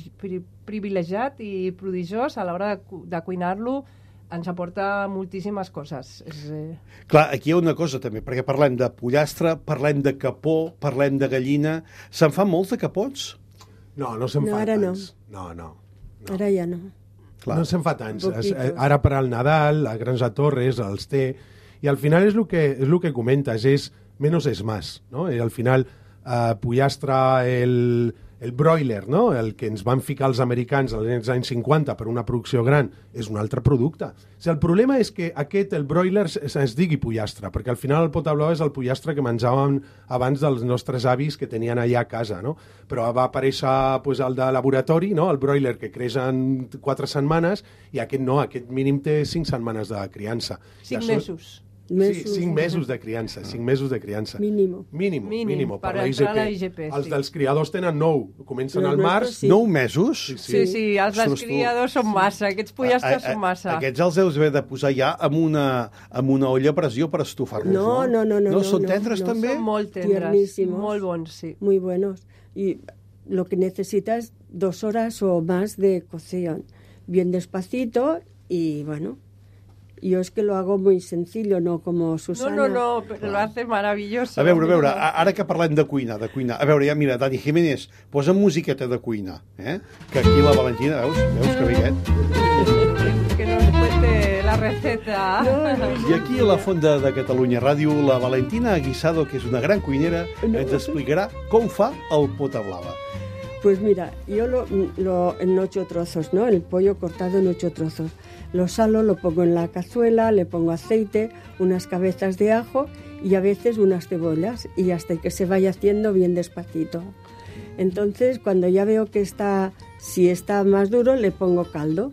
privilegiat i prodigiós a l'hora de cuinar-lo. Ens aporta moltíssimes coses. Clar, aquí hi ha una cosa també, perquè parlem de pollastre, parlem de capó, parlem de gallina. Se'n fan molts de capots? No se'n fa tants. No. Ara ja no. Clar. No se'n fa tants. Ara per al Nadal, a Granja Torres, els té... I al final és el que comentes, és menos es más, no? I al final, pollastre, el broiler, no? El que ens van ficar els americans als anys 50 per una producció gran, és un altre producte. O sigui, el problema és que el broiler es digui pollastre, perquè al final el Pota Blava és el pollastre que menjàvem abans dels nostres avis que tenien allà a casa, no? Però va aparèixer el de laboratori, no? El broiler que creix en 4 setmanes, i aquest no, aquest mínim té 5 setmanes de criança. 5 mesos. Sí, 5 mesos de criança, 5 mesos de criança. Mínim. Per la IGP. Els dels criadors tenen 9, comencen al març. 9 mesos? Sí, els dels criadors són massa, aquests pollastres són massa. Aquests els deus haver de posar ja amb una olla a pressió per estufar-los, no? No, són tendres també? Són molt tendres, molt bons, sí. Muy buenos. Y lo que necesitas 2 horas o más de cocción. Bien despacito y bueno... Yo es que lo hago muy sencillo, no como Susana. No, pero lo hace maravilloso. A veure, ara que parlem de cuina. A veure, ja mira, Dani Jiménez, posa musiqueta de cuina, que aquí la Valentina, veus que bé que nos cuente la receta. I aquí a la Fonda de Catalunya Ràdio, la Valentina Aguisado, que és una gran cuinera, ens explicarà com fa el Pota Blava. Pues mira, yo lo en 8 trozos, ¿no? El pollo cortado en 8 trozos. Lo salo, lo pongo en la cazuela, le pongo aceite, unas cabezas de ajo y a veces unas cebollas, y hasta que se vaya haciendo bien despacito. Entonces, cuando ya veo que si está más duro, le pongo caldo,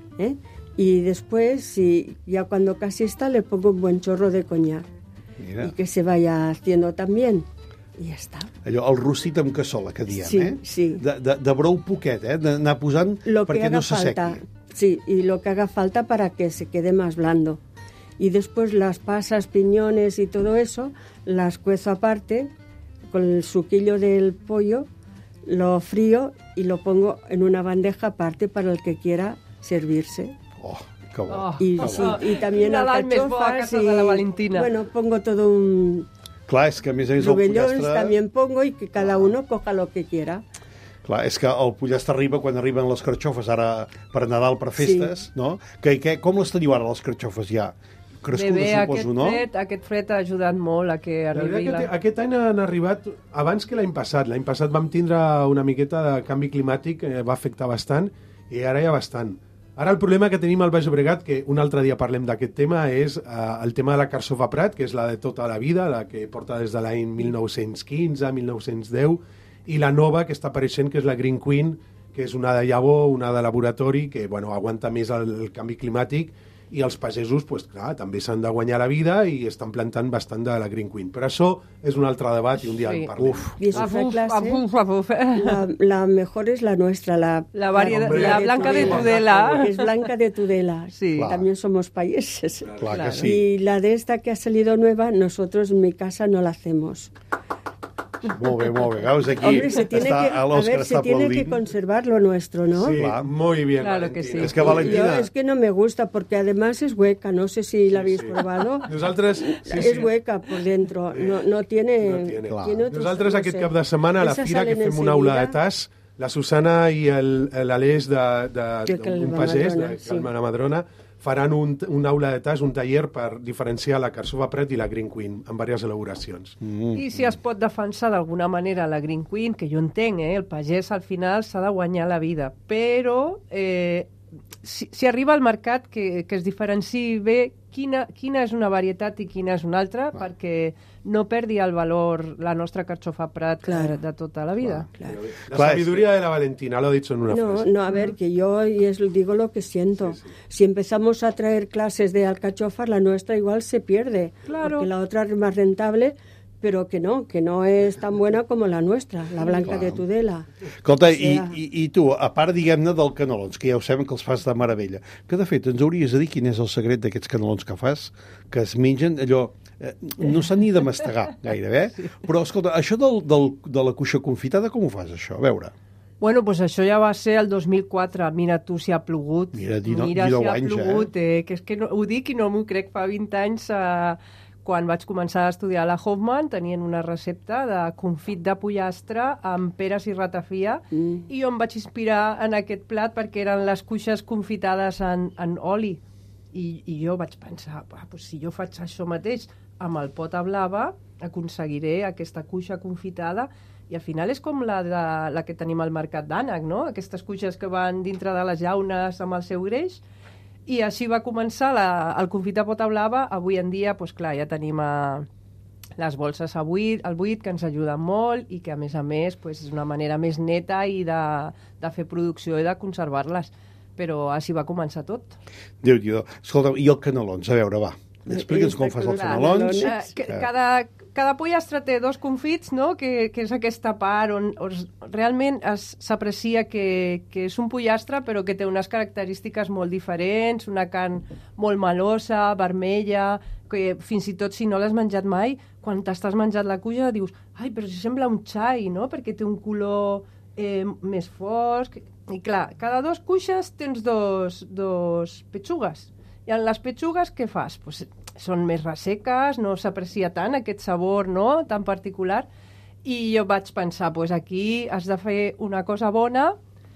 y después, ya cuando casi está, le pongo un buen chorro de coñac. Mira. Y que se vaya haciendo también. I ja està. Allò, el rostit amb cassola, que diem, Sí. De brou poquet, d'anar posant perquè no se sequi. Sí, y lo que haga falta para que se quede más blando. Y después las pasas, piñones y todo eso, las cuezo aparte, con el suquillo del pollo, lo frío y lo pongo en una bandeja aparte para el que quiera servirse. Oh, que bo. Y también alcachofas de la Valentina. Bueno, pongo todo un... Clar, és que a més el pollastre... también pongo y que cada uno coja lo que quiera. Clar, és que el pollastre arriba quan arriben les carxofes, ara per Nadal, per festes, no? Com les teniu ara, les carxofes, ja? Crescudes, suposo, no? Aquest fred ha ajudat molt a que arribi... Aquest any han arribat abans que l'any passat. L'any passat vam tindre una miqueta de canvi climàtic que va afectar bastant, i ara ja bastant. Ara el problema que tenim al Baix Llobregat, que un altre dia parlem d'aquest tema, és el tema de la carxofa Prat, que és la de tota la vida, la que porta des de l'any 1915, 1910, i la nova que està apareixent, que és la Green Queen, que és una de llavor, una de laboratori, que aguanta més el canvi climàtic, i els pagesos, clar, també s'han de guanyar la vida i estan plantant bastant de la Green Queen. Però això és un altre debat i un dia en parlem. Y esa clase, la mejor es la nuestra, la blanca de Tudela. Es blanca de Tudela. Sí. También somos payeses. Claro que sí. Y la de esta que ha salido nueva, nosotros en mi casa no la hacemos. Molt bé. Veus, aquí Hombre, se tiene està que conservar lo nuestro, ¿no? Sí, muy bien, claro Valentina. que sí. És que Valentina... Es que no me gusta, porque además es hueca, no sé si la habéis probado. Nosaltres... Es hueca por dentro, no tiene... tiene otros Nosaltres aquest sabores. cap de setmana a la Esa fira que salen fem una aula de enseguida. tas, la Susana i l'Aleix d'un pagès, de Calma Madrona, faran una aula de tas, un taller per diferenciar la carxofa Prat i la Green Queen, amb diverses elaboracions. I si es pot defensar d'alguna manera la Green Queen, que jo entenc, el pagès al final s'ha de guanyar la vida, però si arriba al mercat que es diferenciï bé quina és una varietat i quina és una altra, perquè no perdi el valor la nostra carxofa Prat de tota la vida. Claro. La sabiduría de la Valentina, lo he dicho en una frase. No, a ver, que yo digo lo que siento. Sí. Si empezamos a traer clases de alcachofas, la nuestra igual se pierde. Claro. Porque la otra es más rentable, però que no és tan buena com la nostra, la blanca de Tudela. Escolta, i tu, a part, diguem-ne, del canelons, que ja ho sabem que els fas de meravella, que de fet ens hauries de dir quin és el secret d'aquests canelons que fas, que es mengen allò... no s'han ni de mastegar gairebé, però escolta, això de la cuixa confitada, com ho fas, això? A veure... Bueno, pues això ja va ser el 2004. Mira tu si ha plogut. Mira si ha plogut, que és que ho dic i no m'ho crec. Fa 20 anys, quan vaig començar a estudiar a la Hoffman, tenien una recepta de confit de pollastre amb peres i ratafia, i jo em vaig inspirar en aquest plat perquè eren les cuixes confitades en oli. I jo vaig pensar, pues si jo faig això mateix amb el pot a blava, aconseguiré aquesta cuixa confitada, i al final és com la que tenim al mercat d'ànec, no? Aquestes cuixes que van dintre de les llaunes amb el seu greix, i així va començar el confit de pota blava. Avui en dia, pues clar, ja tenim les bolses al buit, que ens ajuden molt, i que a més pues, és una manera més neta i de fer producció i de conservar-les. Però així va començar tot. Déu-n'hi-do. Escolta, i el canelons? A veure, va. Explica'ns com fas els canelons. Cada pollastre té dos confits, no? que és aquesta part on realment s'aprecia que és un pollastre, però que té unes característiques molt diferents, una carn molt melosa, vermella, que fins i tot si no l'has menjat mai, quan t'estàs menjat la cuixa dius, ai, però si sembla un xai, no? Perquè té un color més fosc. I clar, cada dos cuixes tens dos petxugues. I en les petxugues què fas? Pues són més resseques, no s'aprecia tant aquest sabor, no?, tan particular. I jo vaig pensar, pues aquí has de fer una cosa bona,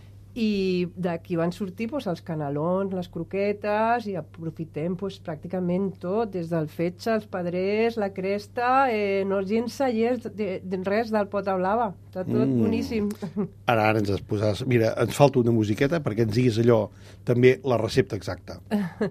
i d'aquí van sortir pues, els canelons, les croquetes, i aprofitem pues, pràcticament tot, des del fetge, els pedrers, la cresta, no es llença res del pota blava. Està tot boníssim. Ara ens has posat... Mira, ens falta una musiqueta perquè ens diguis allò, també la recepta exacta.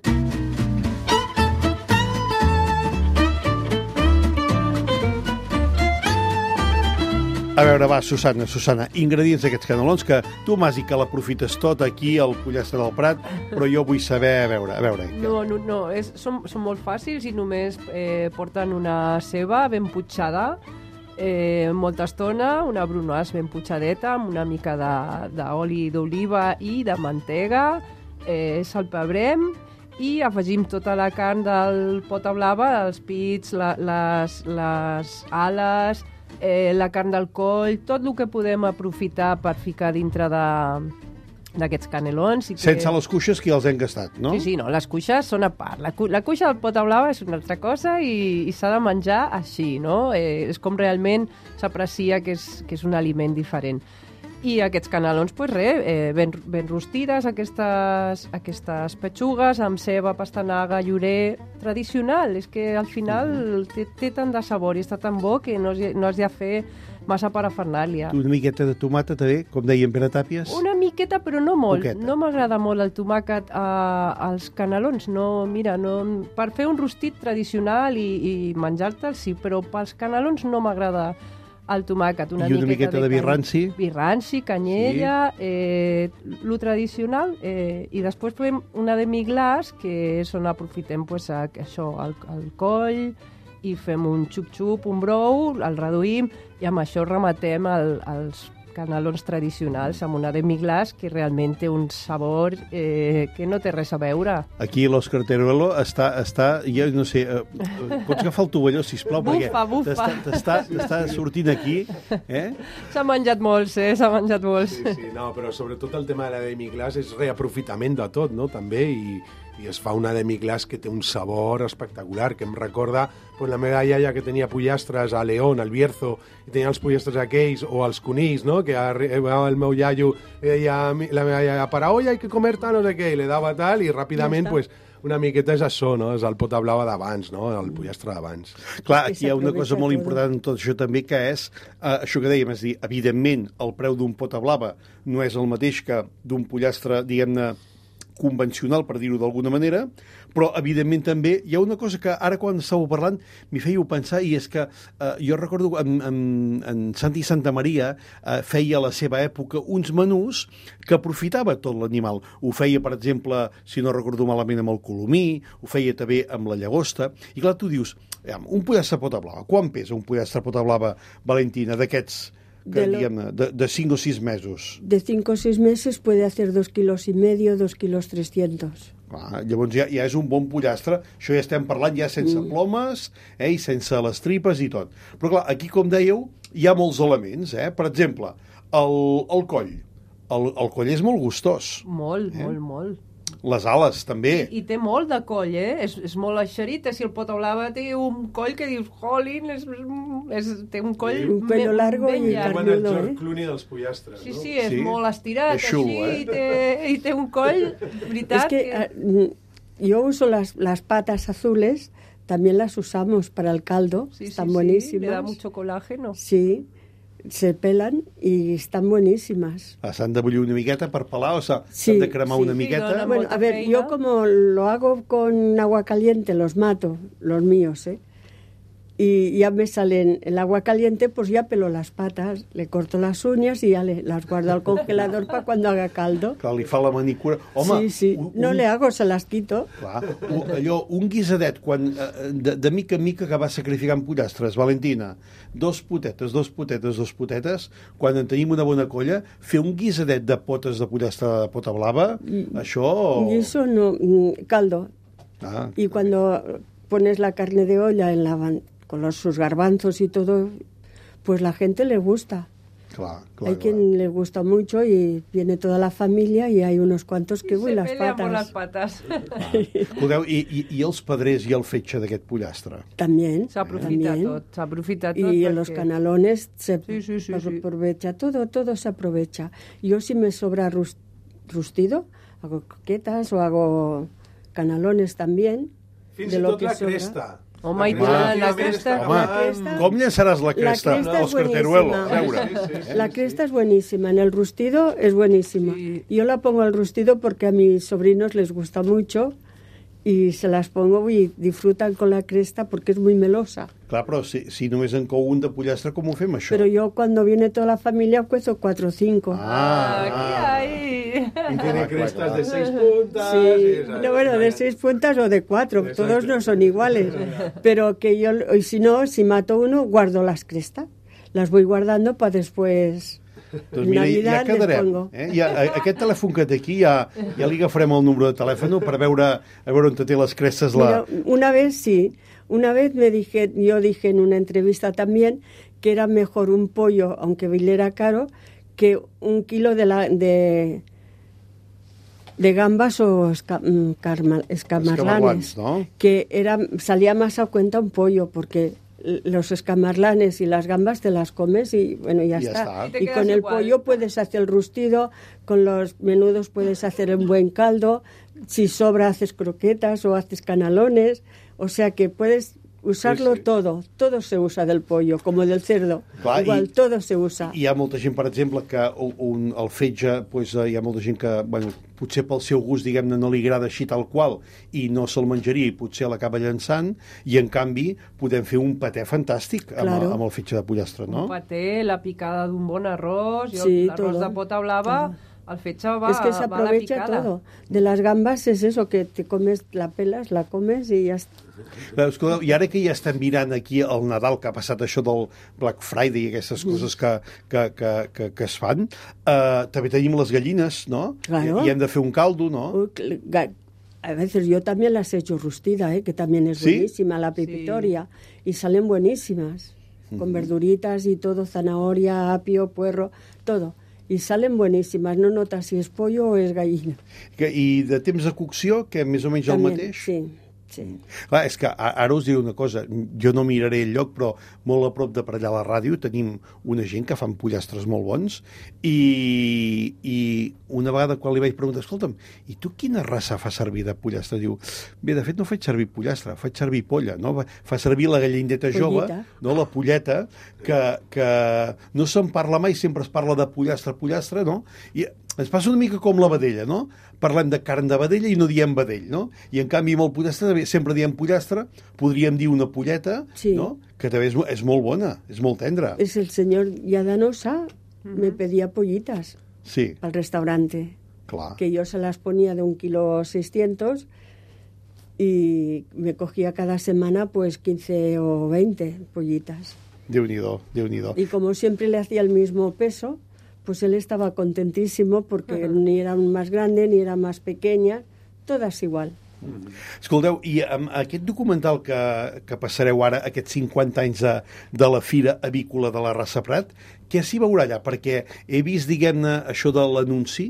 A veure, va, Susana, ingredients d'aquests canelons, que tu m'has dit que l'aprofites tot aquí, al pollastre del Prat, però jo vull saber, a veure. No, són molt fàcils i només porten una ceba ben putxada, molta estona, una brunoise ben putxadeta, amb una mica d'oli d'oliva i de mantega, salpebrem, i afegim tota la carn del pota blava, els pits, les ales, la carn del coll, tot el que podem aprofitar per ficar dintre d'aquests canelons. Sense les cuixes que els hem gastat, no? Sí, no, les cuixes són a part. La cuixa del pota blava és una altra cosa i s'ha de menjar així, no? És com realment s'aprecia que és un aliment diferent. I aquests canelons, pues ben rostides, aquestes petxugues amb ceba, pastanaga, llorer, tradicional. És que al final té tant de sabor i està tan bo que no has de fer massa parafernàlia. Una miqueta de tomata també, com deia en Pere Tàpies? Una miqueta, però no molt. Poqueta. No m'agrada molt el tomàquet als canelons. No, mira, no, per fer un rostit tradicional i menjar-te'l, sí, però pels canelons no m'agrada el tomàquet. I una miqueta de vi ranci? Vi ranci, canyella, lo tradicional, i després fem una demi-glaç, que és on aprofitem pues, això, el coll, i fem un xup-xup, un brou, el reduïm, i amb això rematem els canelons tradicionals amb una demi-glaç que realment té un sabor que no té res a veure. Aquí l'Òscar Teruelo està, jo no sé, pots agafar el tovalló, sisplau, Bufa. t'està sortint aquí, S'ha menjat molts, s'ha menjat molts. Sí, no, però sobretot el tema de la demi-glaç és reaprofitament de tot, no?, també, i es fa una demi-glaç que té un sabor espectacular, que em recorda pues, la meva iaia que tenia pollastres a León, al Bierzo, i tenia els pollastres aquells, o els conills, no?, que arribava el meu iaio, i deia, la meva iaia, para hoy hay que comer tal, no sé què, i le dava tal, i ràpidament, pues, una miqueta és això, no?, és el pota blava d'abans, no?, el pollastre d'abans. Clar, aquí hi ha una cosa molt important en tot això també, que és això que dèiem, és dir, evidentment, el preu d'un pota blava no és el mateix que d'un pollastre, diguem-ne, convencional, per dir-ho d'alguna manera, però, evidentment, també hi ha una cosa que ara, quan estàveu parlant, m'hi fèieu pensar, i és que jo recordo en Santi Santamaria feia a la seva època uns menús que aprofitava tot l'animal. Ho feia, per exemple, si no recordo malament, amb el colomí, ho feia també amb la llagosta, i clar, tu dius, un pollastre pota blava, quan pesa un pollastre pota blava, Valentina, d'aquests de 5 o 6 mesos? De 5 o 6 meses puede hacer 2,5 kilos, 2,3 kilos. Llavors ja és un bon pollastre. Això ja estem parlant ja sense plomes i sense les tripes i tot. Però clar, aquí, com dèieu, hi ha molts elements. Per exemple, el coll. El coll és molt gustós. Molt, molt. Les ales, també. I té molt de coll, És molt eixerit. Si el pota blava té un coll que dius, jolín, té un coll un pelo largo ben i llarg. Com en el George Clooney dels pollastres, no? Sí, és molt estirat, és xulo, així, i té un coll, veritat. Es que yo uso las patas azules, también las usamos para el caldo, están buenísimas. Le da mucho colágeno. Sí, se pelan y están buenísimas. S'han de bullir una miqueta per pelar o s'han de cremar una miqueta? no, Bueno, a ver, yo como lo hago con agua caliente, los mato, los míos, y ya me salen el agua caliente, pues ya pelo las patas, le corto las uñas y ya las guardo al congelador para cuando haga caldo. Clar, li fa la manicura. Home, sí. No le hago, se las quito. Clar, allò, un guisadet, quan, de mica en mica que va sacrificant pollastres, Valentina, dos potetes, quan en tenim una bona colla, fer un guisadet de potes de pollastre de pota blava, això... Y eso no, caldo. Y cuando pones la carne de olla con sus garbanzos y todo, pues la gente le gusta. Clar, hay quien le gusta mucho y viene toda la familia y hay unos cuantos que se las pelean por las patas. Escolteu, i els pedrers i el fetge d'aquest pollastre? También. S'aprofita tot. Y en los canalones se aprovecha, todo se aprovecha. Yo si me sobra rustido, hago croquetas o hago canalones también. Fins i tot la cresta. Home, i tant, la cresta... Com llançaràs la cresta, Òscar Teruelo? A veure. La cresta es buenísima, en el rustido es buenísima. Yo la pongo al rustido porque a mis sobrinos les gusta mucho y se las pongo y disfrutan con la cresta porque es muy melosa. Clar, però si només en cou un de pollastre, com ho fem, això? Pero yo cuando viene toda la familia cuezo 4 o 5. Y tiene crestas de 6 puntas. Sí, no, bueno, de 6 puntas o de 4, exacto. Todos no son iguales. Pero que yo, y si no, si mato uno, guardo las crestas. Las voy guardando para después... Doncs mira, ja quedarem. Aquest telèfon que té aquí, ja li agafarem el número de telèfon per veure on té les crestes. Mira, una vez sí, una vez yo dije en una entrevista también que era mejor un pollo, aunque era caro, que 1 kilo de gambas o escamarlanes, ¿no? Que salía más a cuenta un pollo, porque los escamarlanes y las gambas te las comes y bueno, ya está. Y con el pollo puedes hacer el rustido, con los menudos puedes hacer un buen caldo, si sobra haces croquetas o haces canalones, o sea que puedes Usarlo todo se usa del pollo, como del cerdo. Clar, igual, todo se usa. Hi ha molta gent, per exemple, que el fetge, pues, hi ha molta gent que, bueno, potser pel seu gust, diguem-ne, no li agrada així tal qual i no se'l menjaria i potser l'acaba llançant, i en canvi podem fer un patè fantàstic amb el fetge de pollastre, no? Un patè, la picada d'un bon arròs, l'arròs de pota blava... El fetge va, es que se aprovecha todo. De las gambas es eso, que te comes, la pelas, la comes i ja està. Escolteu, i ara que ja estem mirant aquí el Nadal, que ha passat això del Black Friday i aquestes coses que es fan, també tenim les gallines, no? Claro. I hem de fer un caldo, no? A veces yo también las he hecho rustida, que también es buenísima, la pepitoria, y salen buenísimas, con verduritas y todo, zanahoria, apio, puerro, todo. I salen boníssimes, no notes si és pollo o és gallina. I de temps de cocció, que més o menys el mateix? Sí. Clar, és que ara us diré una cosa, jo no miraré el lloc, però molt a prop de per allà a la ràdio tenim una gent que fan pollastres molt bons i una vegada quan li vaig preguntar, escolta'm, i tu quina raça fa servir de pollastre? Diu, bé, de fet no faig servir pollastre, faig servir polla, no? Fa servir la gallineta jove, no? La polleta, que no se'n parla mai, sempre es parla de pollastre, no? I ens passa una mica com la vedella, no? Parlem de carn de vedella i no diem vedell, no? I en canvi amb el pollastre sempre diem pollastre, podríem dir una polleta, no? Que també és molt bona, és molt tendra. Es el señor Yadanosa me pedía pollitas al restaurante. Clar. Que yo se las ponía de 1,6 kg y me cogía cada semana pues 15 o 20 pollitas. Déu-n'hi-do, Déu-n'hi-do. Y como siempre le hacía el mismo peso, pues él estaba contentísimo porque ni era más grande ni era más pequeña, todas igual. Escolteu, i amb aquest documental que passareu ara, aquests 50 anys de la Fira Avícola de la Rasa Prat, què s'hi veurà allà? Perquè he vist, diguem-ne, això de l'anunci,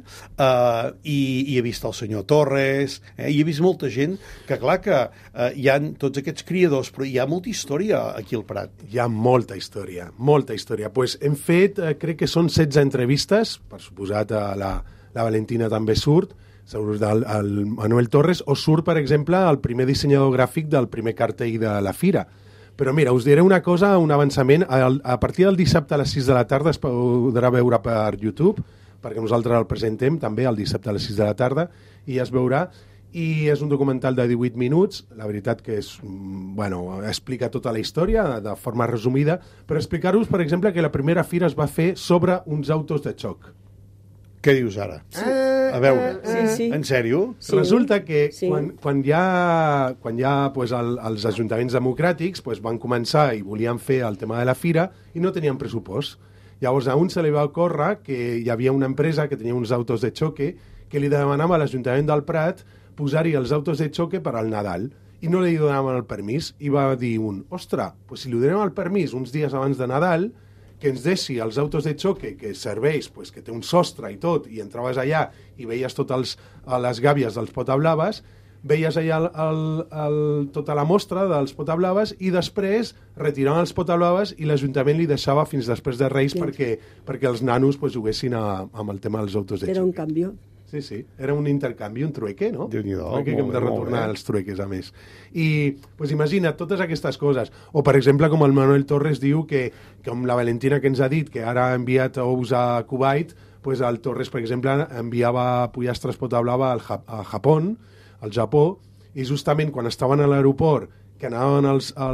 i he vist el senyor Torres, i he vist molta gent que, clar, que hi ha tots aquests criadors, però hi ha molta història aquí al Prat. Hi ha molta història, molta història. Pues hem fet, crec que són 16 entrevistes, per suposat la Valentina també surt, surt el Manuel Torres, o surt, per exemple, el primer dissenyador gràfic del primer cartell de la Fira. Però mira, us diré una cosa, un avançament. A partir del dissabte a les 6 de la tarda es podrà veure per YouTube, perquè nosaltres el presentem també el dissabte a les 6 de la tarda, i es veurà. I és un documental de 18 minuts, la veritat que és, bueno, explica tota la història de forma resumida, però explicar-vos, per exemple, que la primera fira es va fer sobre uns autos de xoc. Què dius ara? A veure, en sèrio? Sí. Resulta que quan hi ha pues, els ajuntaments democràtics pues, van començar i volien fer el tema de la fira i no tenien pressupost. Llavors a un se li va ocórrer que hi havia una empresa que tenia uns autos de xoque que li demanava a l'Ajuntament del Prat posar-hi els autos de xoque per al Nadal i no li donaven el permís i va dir ostres, pues, si li donem el permís uns dies abans de Nadal que ens deixi els autos de xoque que serveix, pues, que té un sostre i tot, i entraves allà i veies totes les gàbies dels potablaves, veies allà tota la mostra dels potablaves i després retiraven els potablaves i l'Ajuntament li deixava fins després de Reis perquè els nanos pues, juguessin amb el tema dels autos de xoque. Era un canvi. Sí, era un intercanvi, un trueque, no? Déu-n'hi-do, que hem de retornar els trueques, a més. I, pues, imagina't, totes aquestes coses. O, per exemple, com el Manuel Torres diu que com la Valentina que ens ha dit que ara ha enviat ous a Kuwait, pues el Torres, per exemple, enviava pollastres potablava a Japó, al Japó, i justament quan estaven a l'aeroport, que anaven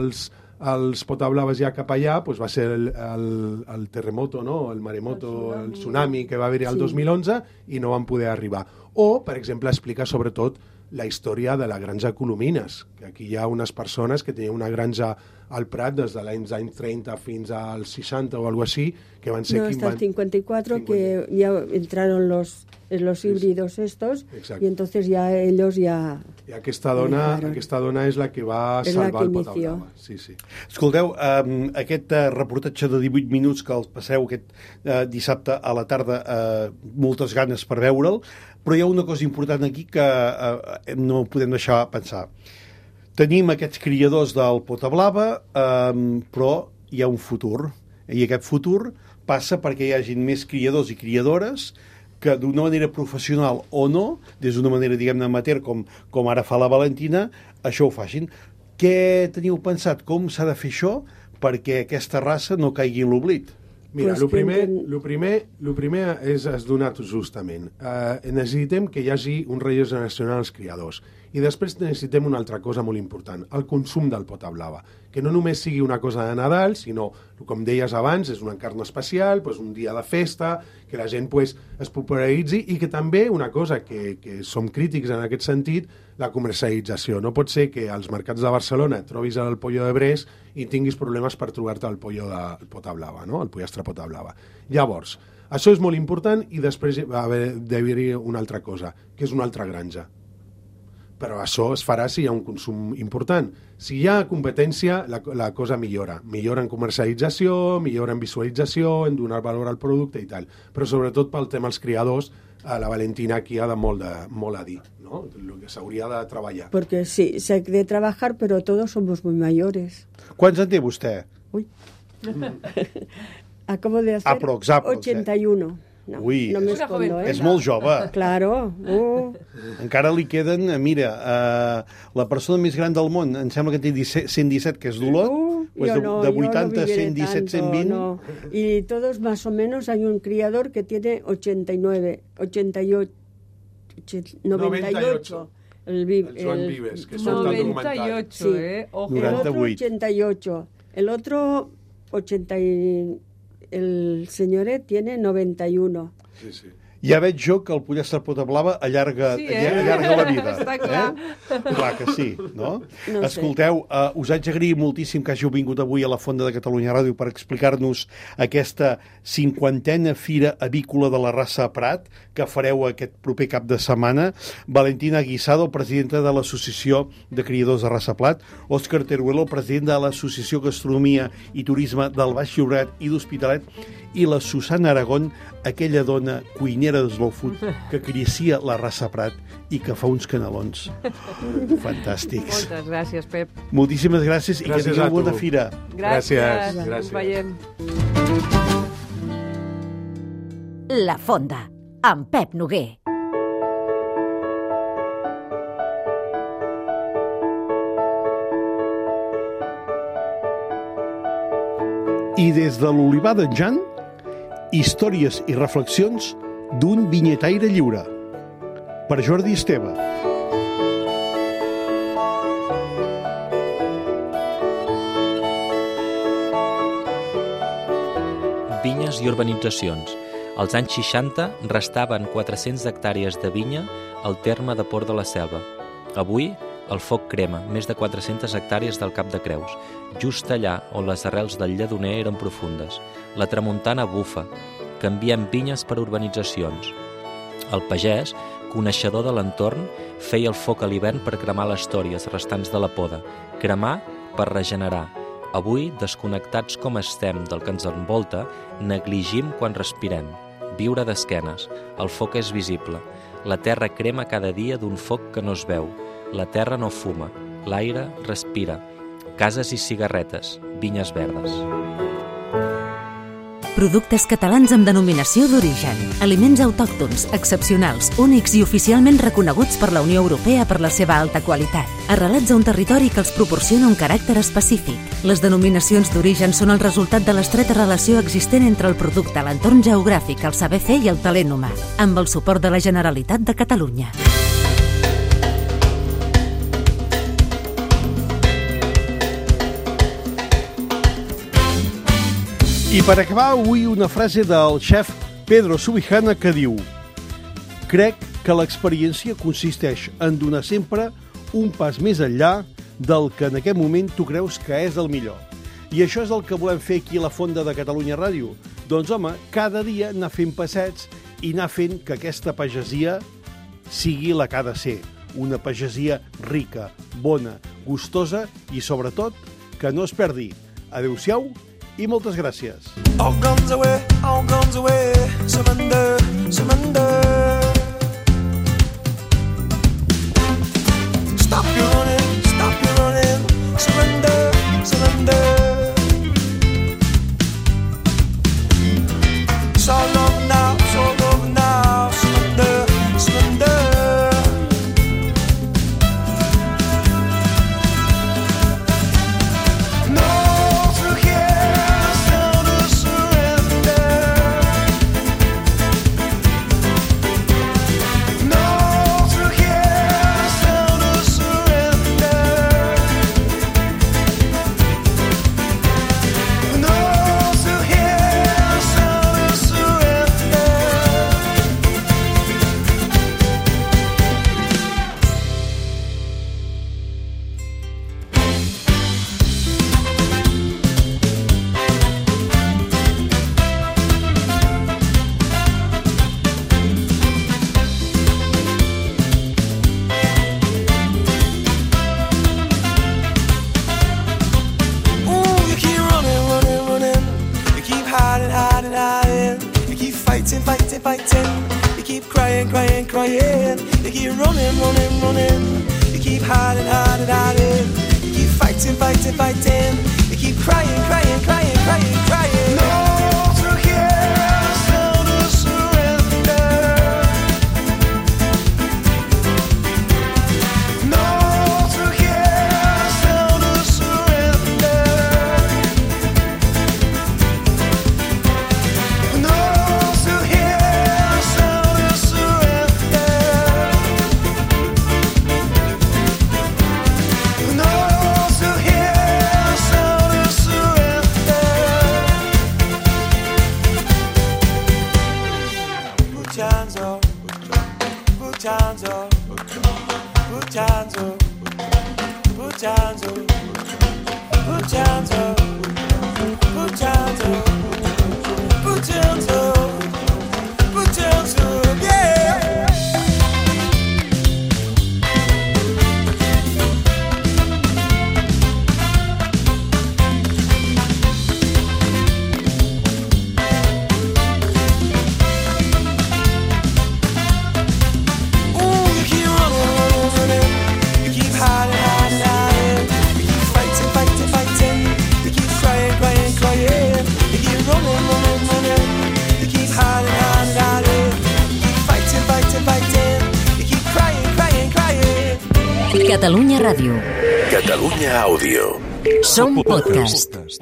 els potablaves ja cap allà, pues va ser el terremoto, no? El maremoto, el tsunami que va haver-hi el 2011 i no van poder arribar. O, per exemple, explica sobretot la història de la granja Colomines, que aquí hi ha unes persones que tenien una granja al Prat des de l'any 30 fins als 60 o algo així, que van ser... No, hasta el 54 que ya entraron los híbridos estos, y entonces ya ellos ya... I aquesta dona és la que va salvar el potablava. Sí. Escolteu, aquest reportatge de 18 minuts que el passeu aquest dissabte a la tarda, moltes ganes per veure'l, però hi ha una cosa important aquí que no podem deixar pensar. Tenim aquests criadors del potablava, però hi ha un futur, i aquest futur passa perquè hi hagin més criadors i criadores que d'una manera professional o no, des d'una manera, diguem-ne, amateur, com ara fa la Valentina, això ho facin. Què teniu pensat? Com s'ha de fer això perquè aquesta raça no caigui en l'oblit? Mira, el primer és donar justament. Necessitem que hi hagi un relleu generacional als criadors. I després necessitem una altra cosa molt important, el consum del pota blava. Que no només sigui una cosa de Nadal, sinó, com deies abans, és un encart especial, un dia de festa, que la gent es popularitzi i que també una cosa que som crítics en aquest sentit, la comercialització. No pot ser que als mercats de Barcelona trobis el pollo de Brest i tinguis problemes per trobar-te el pollo de pota blava, no? El pollastre pota blava. Llavors, això és molt important i després va haver-hi una altra cosa, que és una altra granja. Però això es farà si hi ha un consum important. Si hi ha competència, la cosa millora. Millora en comercialització, millora en visualització, en donar valor al producte i tal. Però sobretot pel tema dels criadors, la Valentina aquí ha de molt a dir, ¿no? Lo que s'hauria de treballar. Porque sí, se hay de trabajar, pero todos somos muy mayores. Quants en té vostè? Uy. Acabo de hacer 81. No, Ui, no me escondo, és molt jove. Claro. Encara li queden, mira, la persona més gran del món, em sembla que té 117, que és d'Olot, de 80 a 117, 120. No. Y todos más o menos hay un criador que tiene 89, 88, 98. El Joan Vives, que surt al documental. 98, Ojo. El otro 88. El otro 80 el senyoret tiene 91. Sí. Ja veig jo que el pollastre pota blava allarga la vida. Està clar. Clar que sí, no? No Escolteu, us haig d'agrair moltíssim que hàgiu vingut avui a la Fonda de Catalunya Ràdio per explicar-nos aquesta 50a Fira Avícola de la Raça Prat que fareu aquest proper cap de setmana. Valentina Guisado, presidenta de l'Associació de Criadors de Raça Prat, Òscar Teruelo, president de l'Associació Gastronomia i Turisme del Baix Llobregat i d'Hospitalet, i la Susana Aragón, aquella dona cuinera de Slow Food que acaricia la raça Prat i que fa uns canelons fantàstics. Moltes gràcies, Pep. Moltíssimes gràcies i que tingueu bona fira. Gràcies. Ens veiem. La Fonda, amb Pep Noguer. I des de l'Olivar d'en Jan, històries i reflexions d'un vinyetaire lliure. Per Jordi Esteve. Vinyes i urbanitzacions. Als anys 60 restaven 400 hectàrees de vinya al terme de Port de la Selva. Avui, el foc crema més de 400 hectàrees del Cap de Creus, just allà on les arrels del lledoner eren profundes. La tramuntana bufa, canvien vinyes per urbanitzacions. El pagès, coneixedor de l'entorn, feia el foc a l'hivern per cremar les tòries restants de la poda, cremar per regenerar. Avui, desconnectats com estem del que ens envolta, negligim quan respirem. Viure d'esquenes. El foc és visible. La terra crema cada dia d'un foc que no es veu. La terra no fuma. L'aire respira. Cases i cigarretes. Vinyes verdes. Productes catalans amb denominació d'origen. Aliments autòctons, excepcionals, únics i oficialment reconeguts per la Unió Europea per la seva alta qualitat. Arrelats a un territori que els proporciona un caràcter específic. Les denominacions d'origen són el resultat de l'estreta relació existent entre el producte, l'entorn geogràfic, el saber fer i el talent humà, amb el suport de la Generalitat de Catalunya. I per acabar, avui una frase del xef Pedro Subijana que diu: crec que l'experiència consisteix en donar sempre un pas més enllà del que en aquest moment tu creus que és el millor. I això és el que volem fer aquí a la Fonda de Catalunya Ràdio. Doncs, home, cada dia anar fent passets i anar fent que aquesta pagesia sigui la que ha de ser. Una pagesia rica, bona, gustosa i, sobretot, que no es perdi. Adéu-siau i moltes gràcies. All guns away, surrender, surrender. Stop your running, surrender, surrender. So long now, surrender, surrender. hiding, hiding. You keep fighting, fighting, fighting. You keep crying, crying, crying. You keep running, running, running. You keep hiding, hiding, hiding. You keep fighting, fighting, fighting. You keep crying, crying, crying, crying, crying. No to hear, no to surrender. No to hear, no to surrender. No to hear, no to surrender. No to hear, no to surrender. Put your hands up, put your hands up, put your hands up, put your hands up, put your hands up, put your hands up, put your hands up, put your hands up, yeah. Ooh, you keep running, running, running. You keep hiding, hiding, hiding. You keep fighting, fighting, fighting. You keep crying, crying, crying. You keep running, running, running. You keep hiding, hiding, hiding. You keep fighting, fighting, fighting. You keep crying, crying, crying. Catalunya Ràdio. Catalunya Àudio. Som podcast.